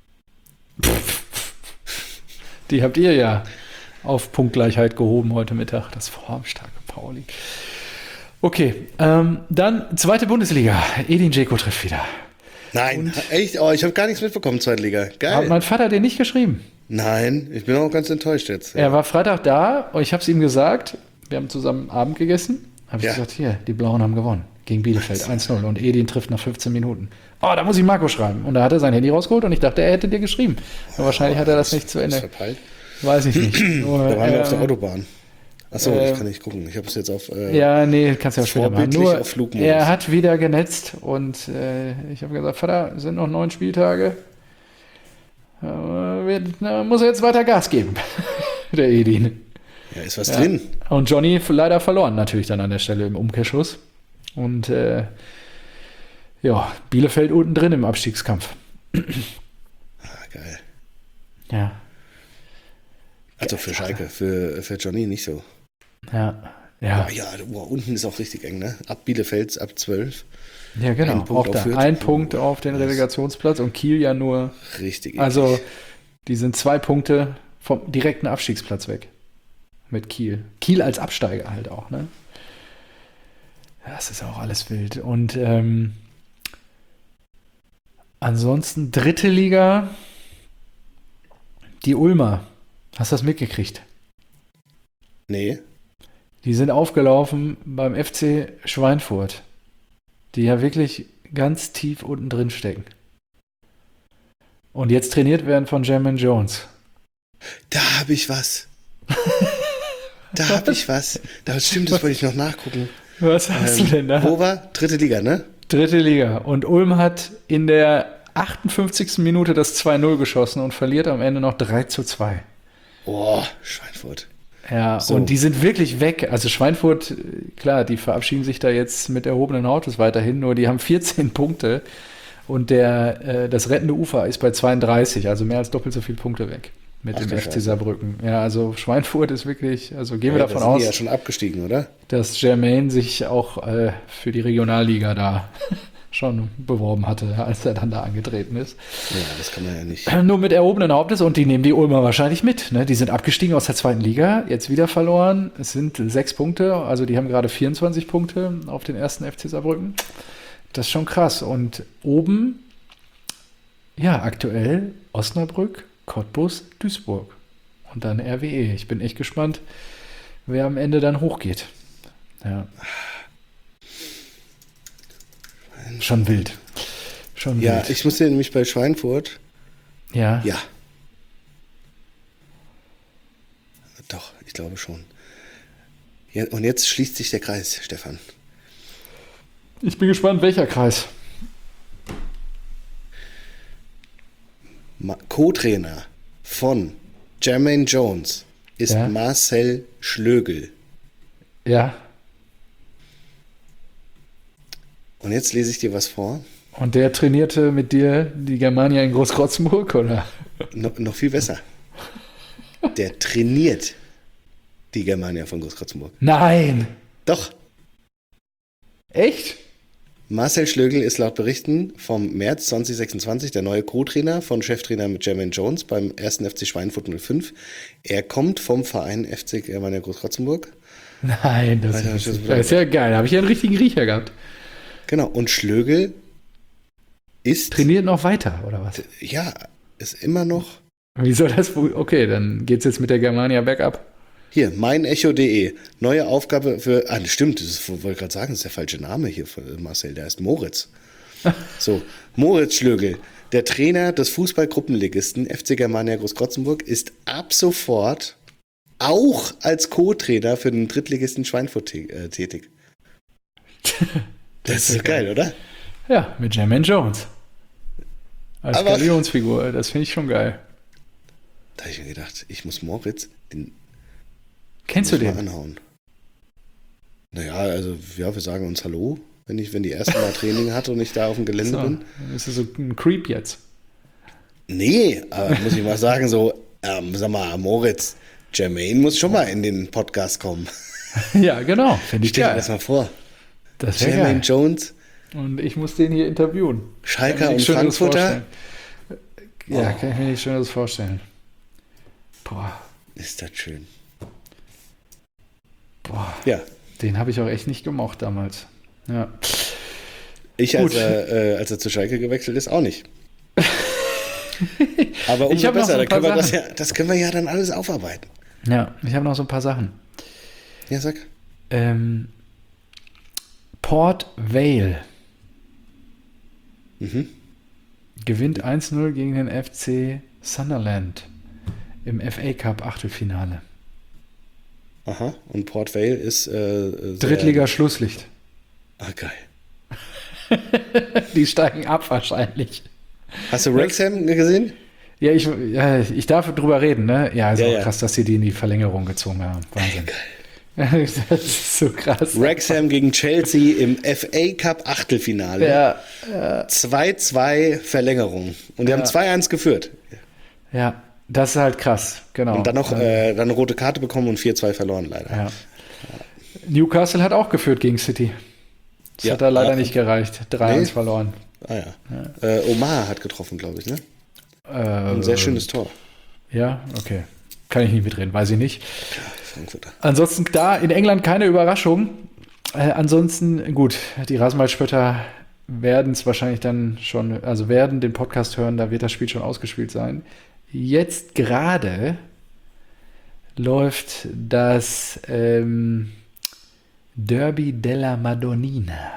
Die habt ihr ja auf Punktgleichheit gehoben heute Mittag, das formstarke Pauli. Okay, dann zweite Bundesliga. Edin Dzeko trifft wieder. Nein, echt? Oh, ich habe gar nichts mitbekommen, Zweitliga. Geil. Hat mein Vater dir nicht geschrieben? Nein, ich bin auch ganz enttäuscht jetzt. Er war Freitag da und ich habe es ihm gesagt. Wir haben zusammen Abend gegessen. Habe ich Ja. gesagt, hier, die Blauen haben gewonnen. Gegen Bielefeld 1:0 und Edin trifft nach 15 Minuten. Oh, da muss ich Marco schreiben. Und da hat er sein Handy rausgeholt und ich dachte, er hätte dir geschrieben. Aber wahrscheinlich hat er das nicht zu Ist Ende. verpeilt. Weiß ich nicht. Nur, Da waren wir auf der Autobahn. Achso, äh, ich kann nicht gucken. Ich habe es jetzt auf. Ja, nee, kannst du ja später machen. Vorbildlich Nur, auf Flugmodus. er hat wieder genetzt und ich habe gesagt, Vater, es sind noch 9 Spieltage. Muss er jetzt weiter Gas geben, der Edin. Ja, ist was drin. Und Johnny leider verloren natürlich dann an der Stelle im Umkehrschluss. Und ja, Bielefeld unten drin im Abstiegskampf. Geil. Ja. Also für Schalke, für Johnny nicht so. Ja. Ja. Ja, unten ist auch richtig eng, ne? Ab Bielefeld, ab 12. Ja, genau. Ein Punkt Auch da. auf Fürth. Ein Punkt auf den Relegationsplatz und Kiel ja nur. Richtig eklig. Also, die sind 2 Punkte vom direkten Abstiegsplatz weg. Mit Kiel. Kiel als Absteiger halt auch, ne? Das ist auch alles wild. Und ansonsten 3. Liga, die Ulmer. Hast du das mitgekriegt? Nee. Die sind aufgelaufen beim FC Schweinfurt, die ja wirklich ganz tief unten drin stecken. Und jetzt trainiert werden von Jermaine Jones. Da habe ich was. Da stimmt, das wollte ich noch nachgucken. Was hast du denn da? Wo war? 3. Liga, ne? 3. Liga. Und Ulm hat in der 58. Minute das 2-0 geschossen und verliert am Ende noch 3-2. Boah, Schweinfurt. Ja, So. und die sind wirklich weg. Also Schweinfurt, klar, die verabschieden sich da jetzt mit erhobenen Hauptes weiterhin, nur die haben 14 Punkte und das rettende Ufer ist bei 32, also mehr als doppelt so viele Punkte weg mit Ach, dem du FC Scheiße. Saarbrücken. Ja, also Schweinfurt ist wirklich, also gehen wir davon da sind aus, die ja schon abgestiegen, oder? dass Jermaine sich auch für die Regionalliga da schon beworben hatte, als er dann da angetreten ist. Ja, das kann man ja nicht. Nur mit erhobenen Hauptes und die nehmen die Ulmer wahrscheinlich mit. Ne? Die sind abgestiegen aus der 2. Liga, jetzt wieder verloren. Es sind 6 Punkte, also die haben gerade 24 Punkte auf den ersten FC Saarbrücken. Das ist schon krass. Und oben, ja, aktuell Osnabrück, Cottbus, Duisburg und dann RWE. Ich bin echt gespannt, wer am Ende dann hochgeht. Ja. Schon wild. Schon Ja, wild. ich muss dir nämlich bei Schweinfurt. Ja. Ja. Doch, ich glaube schon. Ja, und jetzt schließt sich der Kreis, Stefan. Ich bin gespannt, welcher Kreis. Co-Trainer von Jermaine Jones ist Ja. Marcel Schlögl. Ja. Und jetzt lese ich dir was vor. Und der trainierte mit dir die Germania in Großkrotzenburg, oder? Noch viel besser. Der trainiert die Germania von Großkrotzenburg. Nein! Doch, Echt? Marcel Schlögl ist laut Berichten vom März 2026 der neue Co-Trainer von Cheftrainer mit Jermaine Jones beim 1. FC Schweinfurt 05. Er kommt vom Verein FC Germania Großkrotzenburg. Nein, das Alter, ist ja geil. Da habe ich ja einen richtigen Riecher gehabt. Genau, und Schlögl ist, Trainiert noch weiter, oder was? ja, ist immer noch, Wie soll das wohl? Okay, dann geht's jetzt mit der Germania bergab. hier, meinecho.de, neue Aufgabe für, stimmt, wollte gerade sagen, das ist der falsche Name hier von Marcel, der heißt Moritz. So, Moritz Schlögl, der Trainer des Fußballgruppenligisten FC Germania Großkrotzenburg, ist ab sofort auch als Co-Trainer für den Drittligisten Schweinfurt tätig. Das ist so geil, oder? Ja, mit Jermaine Jones. Als Aber- Galionsfigur, das finde ich schon geil. Da habe ich mir gedacht, ich muss Moritz, den Kennst du muss mal den? anhauen. Naja, also, ja, wir sagen uns Hallo, wenn die erste Mal Training hatte und ich da auf dem Gelände So, bin. dann ist er so ein Creep jetzt. Nee, aber muss ich mal sagen, so, sag mal, Moritz, Jermaine muss schon mal in den Podcast kommen. Ja, genau. Finde ich Stell dir geil. das mal vor. Das wäre Jermaine geil. Jones, Und ich muss den hier interviewen. Schalker Kann ich mir und nichts Schöneres Frankfurter. vorstellen. Ja, kann ich mir nichts Schöneres vorstellen. Boah, Ist das schön. den habe ich auch echt nicht gemocht damals. Ja. Ich, Gut. als er zu Schalke gewechselt ist, auch nicht. Aber Ich umso hab noch besser, so da ein paar können wir Sachen. das können wir ja dann alles aufarbeiten. Ja, ich habe noch so ein paar Sachen. Ja, sag. Port Vale Mhm. gewinnt 1-0 gegen den FC Sunderland im FA Cup Achtelfinale. Aha, und Port Vale ist Drittliga-Schlusslicht. Ah, geil. Die steigen ab wahrscheinlich. Hast du Wrexham gesehen? Ja, ich darf drüber reden, ne? Ja, also Ja, ja. krass, dass sie die in die Verlängerung gezogen haben. Wahnsinn. Geil. Das ist so krass. Wrexham gegen Chelsea im FA Cup Achtelfinale. Ja, 2-2 Verlängerung. Und die haben 2-1 geführt. ja, das ist halt krass, genau. Und dann noch dann eine rote Karte bekommen und 4-2 verloren, leider. Ja. Newcastle hat auch geführt gegen City. Das Ja, hat da leider ja. nicht gereicht. 3-1 verloren. Ah ja. Omar hat getroffen, glaube ich, ne? Ein sehr schönes Tor. Ja, okay. Kann ich nicht mitreden, weiß ich nicht. Frankfurter. Ansonsten da in England keine Überraschung. Ansonsten, gut, die Rasenballspötter werden es wahrscheinlich dann schon, also werden den Podcast hören, da wird das Spiel schon ausgespielt sein. Jetzt gerade läuft das Derby della Madonnina.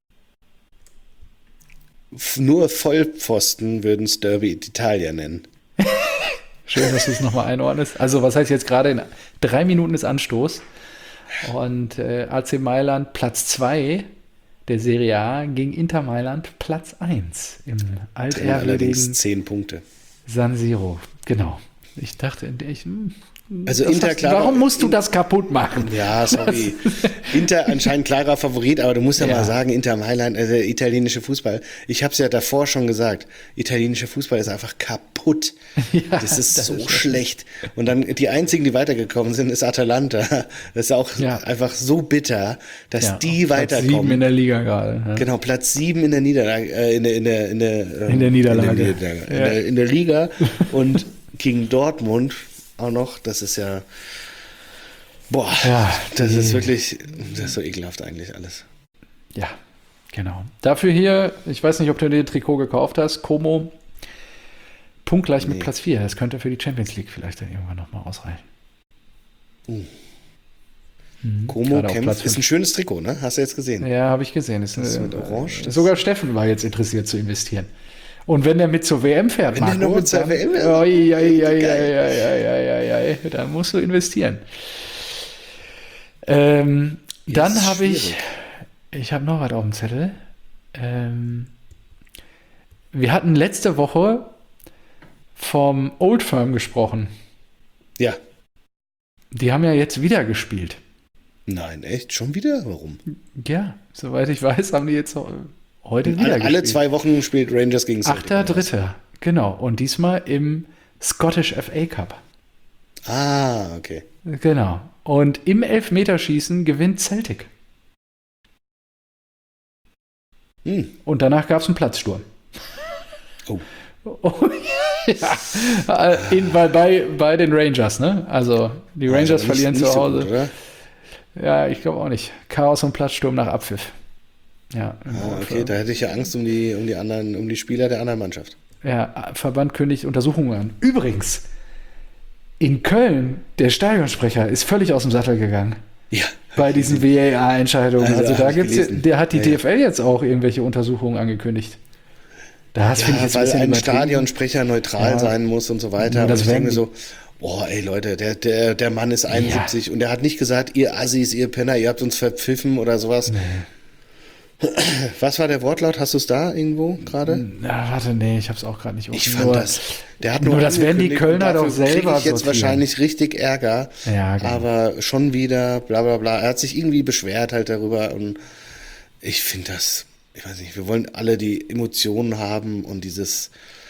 Nur Vollpfosten würden es Derby d'Italia nennen. Schön, dass du es nochmal einordnest. Also, was heißt jetzt gerade in 3 Minuten ist Anstoß und AC Mailand Platz 2 der Serie A gegen Inter Mailand Platz 1 im Allerdings altehrwürdigen 10 Punkte. San Siro. Genau. Ich dachte, Also Inter, klar. warum musst du das kaputt machen? Ja, sorry. Inter anscheinend klarer Favorit, aber du musst ja mal sagen, Inter Mailand, also der italienische Fußball. Ich habe es ja davor schon gesagt, italienischer Fußball ist einfach kaputt. Ja, das ist so schlecht. Und dann die einzigen, die weitergekommen sind, ist Atalanta. Das ist auch einfach so bitter, dass die Platz weiterkommen. 7 in der Liga gerade. Ja. Genau, Platz 7 in der Niederlage, in der Niederlage. In der Liga und gegen Dortmund auch noch, das ist ja, boah, das ist wirklich, das ist so ekelhaft eigentlich alles. Ja, genau. Dafür hier, ich weiß nicht, ob du dir ein Trikot gekauft hast, Como, punktgleich mit Platz 4. Das könnte für die Champions League vielleicht dann irgendwann nochmal ausreichen. Como kämpft, ist ein schönes Trikot, ne? Hast du jetzt gesehen? Ja, habe ich gesehen. Ist mit Orange. Sogar Steffen war jetzt interessiert zu investieren. Und wenn der mit zur WM fährt, wenn der noch mit zur WM dann musst du investieren. Dann habe ich habe noch was auf dem Zettel. Wir hatten letzte Woche vom Old Firm gesprochen. Ja. Die haben ja jetzt wieder gespielt. Nein, echt? Schon wieder? Warum? Ja, soweit ich weiß, haben die jetzt heute wieder gespielt. Alle 2 Wochen spielt Rangers gegen Celtic. 8.3. Genau. Und diesmal im Scottish FA Cup. Ah, okay. Genau. Und im Elfmeterschießen gewinnt Celtic. Und danach gab es einen Platzsturm. Oh. Bei den Rangers, ne? Also die Rangers verlieren nicht zu Hause. So gut, oder? Ja, ich glaube auch nicht. Chaos und Platzsturm nach Abpfiff. Ja. Okay, da hätte ich ja Angst um die Spieler der anderen Mannschaft. Ja, Verband kündigt Untersuchungen an. Übrigens, in Köln, der Stadionsprecher ist völlig aus dem Sattel gegangen. Ja. Bei diesen VAR-Entscheidungen. Also da der hat die DFL jetzt auch irgendwelche Untersuchungen angekündigt. Das finde ich jetzt weil ein übertrieben. Stadionsprecher neutral sein muss und so weiter. Ja, das und ich denke mir so, boah, ey Leute, der Mann ist 71 und der hat nicht gesagt, ihr Assis, ihr Penner, ihr habt uns verpfiffen oder sowas. Nee. Was war der Wortlaut? Hast du es da irgendwo gerade? Na, warte, nee, ich habe es auch gerade nicht offen. Ich fand das. Der hat nur das werden die angekündigt Kölner und dafür doch selber krieg ich jetzt sortieren. wahrscheinlich richtig Ärger. Ja, genau. Aber schon wieder, bla bla bla. Er hat sich irgendwie beschwert halt darüber und ich finde das, ich weiß nicht, wir wollen alle die Emotionen haben und dieses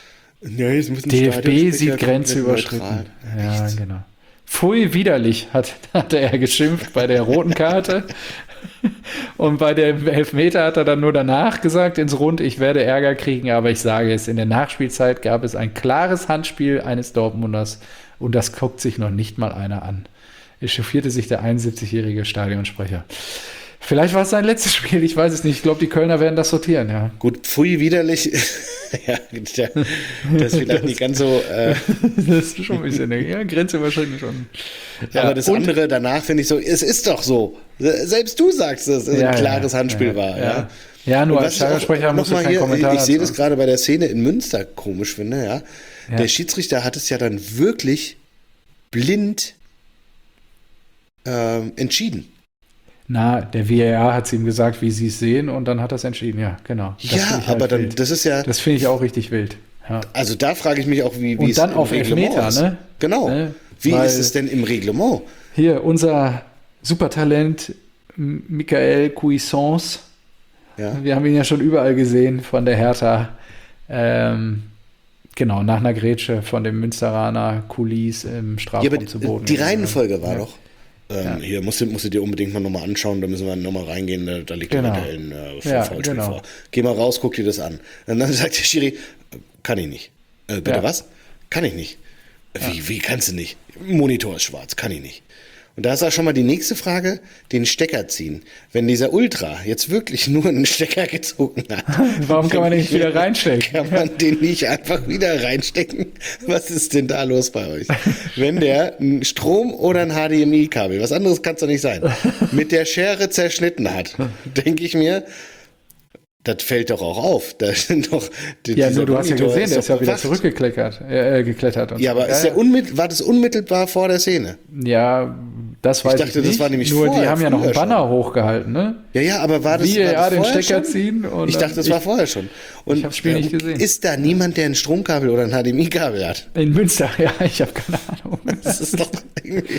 DFB sieht Grenze überschritten. Ja, genau. Pfui, widerlich, hatte er geschimpft bei der roten Karte. Und bei dem Elfmeter hat er dann nur danach gesagt ins Rund, ich werde Ärger kriegen, aber ich sage es, in der Nachspielzeit gab es ein klares Handspiel eines Dortmunders und das guckt sich noch nicht mal einer an. Echauffierte sich der 71-jährige Stadionsprecher. Vielleicht war es sein letztes Spiel, ich weiß es nicht. Ich glaube, die Kölner werden das sortieren, ja. Gut, pfui, widerlich. Ja, das ist vielleicht nicht ganz so. Das ist schon ein bisschen, ja, grenzüberschreitend schon. Ja, aber das andere danach finde ich so, es ist doch so. Selbst du sagst, dass es ein klares Handspiel war. Ja, ja nur als Stadionsprecher muss man keinen Kommentar Ich sehe das gerade bei der Szene in Münster komisch finde, ja. Der Schiedsrichter hat es ja dann wirklich blind entschieden. Na, der VAR hat es ihm gesagt, wie sie es sehen, und dann hat er es entschieden, ja, genau. Das ja, aber halt dann, wild. Das ist ja... Das finde ich auch richtig wild. Ja. Also da frage ich mich auch, wie und es dann im auf Reglement Elfmeter, ist. Ne? Genau. Ne? Wie ist es denn im Reglement? Hier, unser Supertalent Michael Cuisance. Ja. Wir haben ihn ja schon überall gesehen von der Hertha. Genau, nach einer Grätsche von dem Münsteraner Kulis im Strafraum zu Boden. Die Reihenfolge war ja. doch. Hier musst du dir unbedingt mal nochmal anschauen, da müssen wir nochmal reingehen, da liegt eventuell ein Foulspiel vor. Geh mal raus, guck dir das an. Und dann sagt der Schiri, kann ich nicht. Bitte was? Kann ich nicht. Wie kannst du nicht? Monitor ist schwarz, kann ich nicht. Und da ist auch schon mal die nächste Frage, den Stecker ziehen. Wenn dieser Ultra jetzt wirklich nur einen Stecker gezogen hat. Warum kann man den nicht wieder reinstecken? Kann man den nicht einfach wieder reinstecken? Was ist denn da los bei euch? Wenn der einen Strom- oder ein HDMI-Kabel, was anderes kann es doch nicht sein, mit der Schere zerschnitten hat, denke ich mir, das fällt doch auch auf. Da sind doch nur du hast ja gesehen, der ist ja wieder zurückgeklettert. Ja, aber war das unmittelbar vor der Szene? Ja, das weiß ich nicht. Das war nämlich nur die haben ja noch einen Banner hochgehalten, ne? Ja, aber war das den Stecker schon? Ziehen? Und ich dachte, das war vorher schon. Und ich habe das Spiel nicht gesehen. Ist da niemand, der ein Stromkabel oder ein HDMI-Kabel hat? In Münster, ja, ich habe keine Ahnung. Das ist doch irgendwie...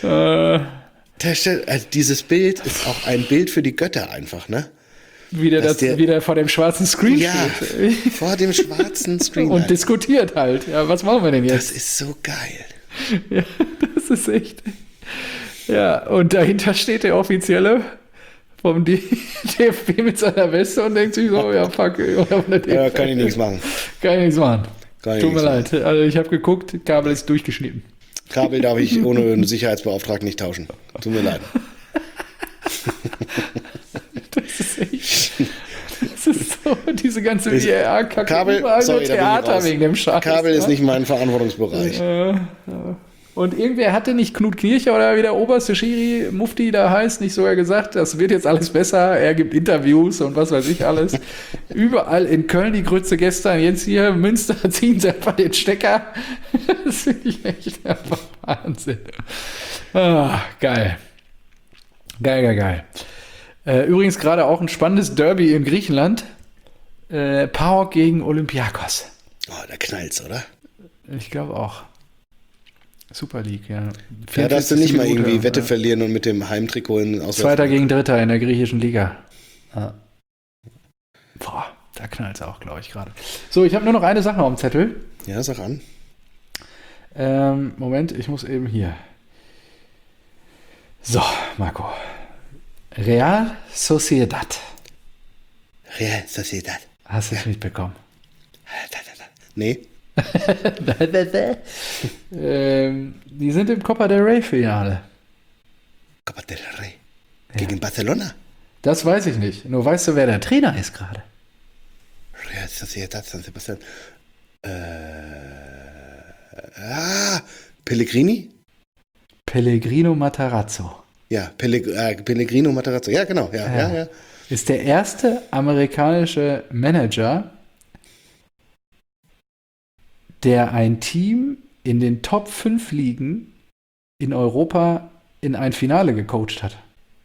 Also dieses Bild ist auch ein Bild für die Götter einfach, ne? Wieder vor dem schwarzen Screen steht. Vor dem schwarzen Screen. Und diskutiert halt. Ja, was machen wir denn jetzt? Das ist so geil. Ja, das ist echt... Ja, und dahinter steht der Offizielle vom DFB mit seiner Weste und denkt sich so, ja, fuck. Ja, kann ich nichts machen. Tut mir leid. Also ich habe geguckt, Kabel ist durchgeschnitten. Kabel darf ich ohne einen Sicherheitsbeauftragten nicht tauschen. Tut mir leid. Das ist echt... Das ist so, diese ganze VAR-Kacke. Kabel, sorry, Theater wegen dem Scheiß. Kabel ist nicht mein Verantwortungsbereich. Und irgendwer hatte nicht Knut Kircher oder wie der oberste Schiri, Mufti da heißt, nicht sogar gesagt, das wird jetzt alles besser, er gibt Interviews und was weiß ich alles. Überall in Köln die Grütze gestern, jetzt hier Münster, ziehen sie einfach den Stecker. Das finde ich echt einfach Wahnsinn. Geil. Geil. Übrigens gerade auch ein spannendes Derby in Griechenland. PAOK gegen Olympiakos. Oh, da knallt's, oder? Ich glaube auch. Super League, ja. Da darfst du nicht mal irgendwie Wette verlieren und mit dem Heimtrikot in Zweiter gegen Dritter in der griechischen Liga. Ja. Boah, da knallt's auch, glaube ich, gerade. So, ich habe nur noch eine Sache auf dem Zettel. Ja, sag an. Moment, ich muss eben hier. So, Marco. Real Sociedad. Hast du es mitbekommen? Nee. Die sind im Copa del Rey Finale. Copa del Rey. Gegen Barcelona? Das weiß ich nicht. Nur weißt du, wer der Trainer ist gerade? Real Sociedad San Sebastian. Pellegrini? Pellegrino Matarazzo. Ja, Pellegrino Matarazzo. Ja, genau. Ja. Ist der erste amerikanische Manager, der ein Team in den Top 5 Ligen in Europa in ein Finale gecoacht hat.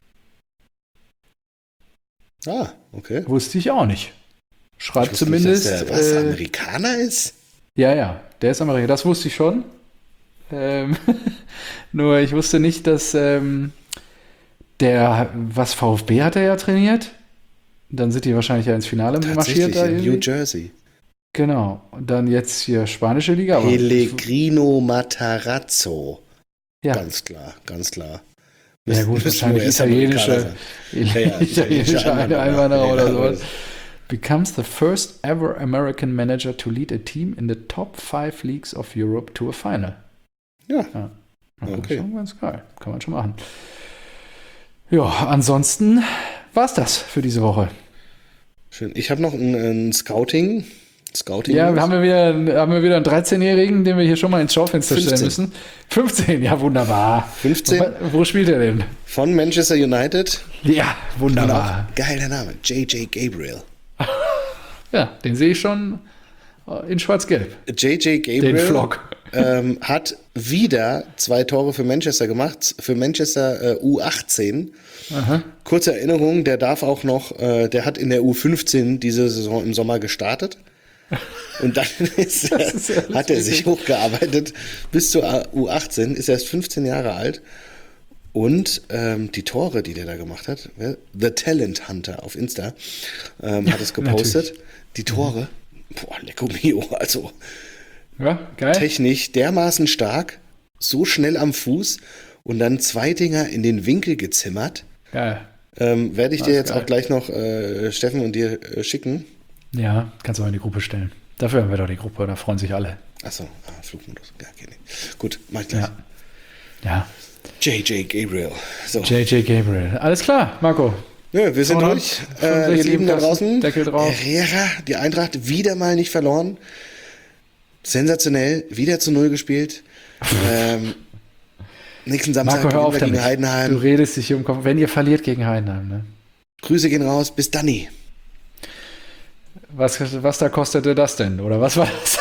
Okay. Wusste ich auch nicht. Schreibt zumindest. Nicht, dass der Amerikaner ist? Ja, der ist Amerikaner. Das wusste ich schon. Nur ich wusste nicht, dass VfB hat er ja trainiert. Dann sind die wahrscheinlich ja ins Finale marschiert. In New Jersey. Genau. Und dann jetzt hier spanische Liga. Pellegrino Matarazzo. Ja. Ganz klar. Ja gut, wahrscheinlich italienische Einwanderer oder sowas. Becomes the first ever American manager to lead a team in the top 5 leagues of Europe to a final. Ja. Okay. Schon ganz geil. Kann man schon machen. Ja, ansonsten war's das für diese Woche. Schön. Ich habe noch ein Scouting. Ja, haben wir wieder einen 13-Jährigen, den wir hier schon mal ins Schaufenster stellen müssen. 15, ja, wunderbar. 15? Wo spielt er denn? Von Manchester United. Ja, wunderbar. Geiler Name, J.J. Gabriel. Ja, den sehe ich schon in schwarz-gelb. J.J. Gabriel den Flock. Hat wieder 2 Tore für Manchester gemacht, für Manchester U18. Aha. Kurze Erinnerung, der darf auch noch, der hat in der U15 diese Saison im Sommer gestartet. Und dann hat er sich hochgearbeitet bis zur U18, ist erst 15 Jahre alt Und die Tore, die der da gemacht hat, The Talent Hunter auf Insta hat es gepostet. Natürlich. Die Tore, boah, lecko mio, also Ja, geil. technisch dermaßen stark, so schnell am Fuß und dann 2 Dinger in den Winkel gezimmert. Geil. Werde ich Das dir ist jetzt geil. auch gleich noch Steffen und dir schicken. Ja, kannst du auch in die Gruppe stellen. Dafür haben wir doch die Gruppe, da freuen sich alle. Achso, Flugmodus. Ja, okay, nee. Gut, mach ich gleich. Ja. Ja. JJ Gabriel. So. JJ Gabriel. Alles klar, Marco. Ja, wir sind 200, durch. Ihr 65 Lieben da Kasten, draußen. Deckel drauf. Herrera, die Eintracht wieder mal nicht verloren. Sensationell, wieder zu 0 gespielt. Nächsten Samstag Marco, hör auf gewinnen wir damit. gegen Du Heidenheim. redest dich hier um Kopf. Wenn ihr verliert gegen Heidenheim, ne? Grüße gehen raus, bis Danny. Was da kostete das denn? Oder was war das?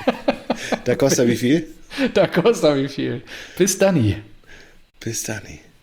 Da kostet er wie viel? Da kostet wie viel. Bis Danny. Bis Danny.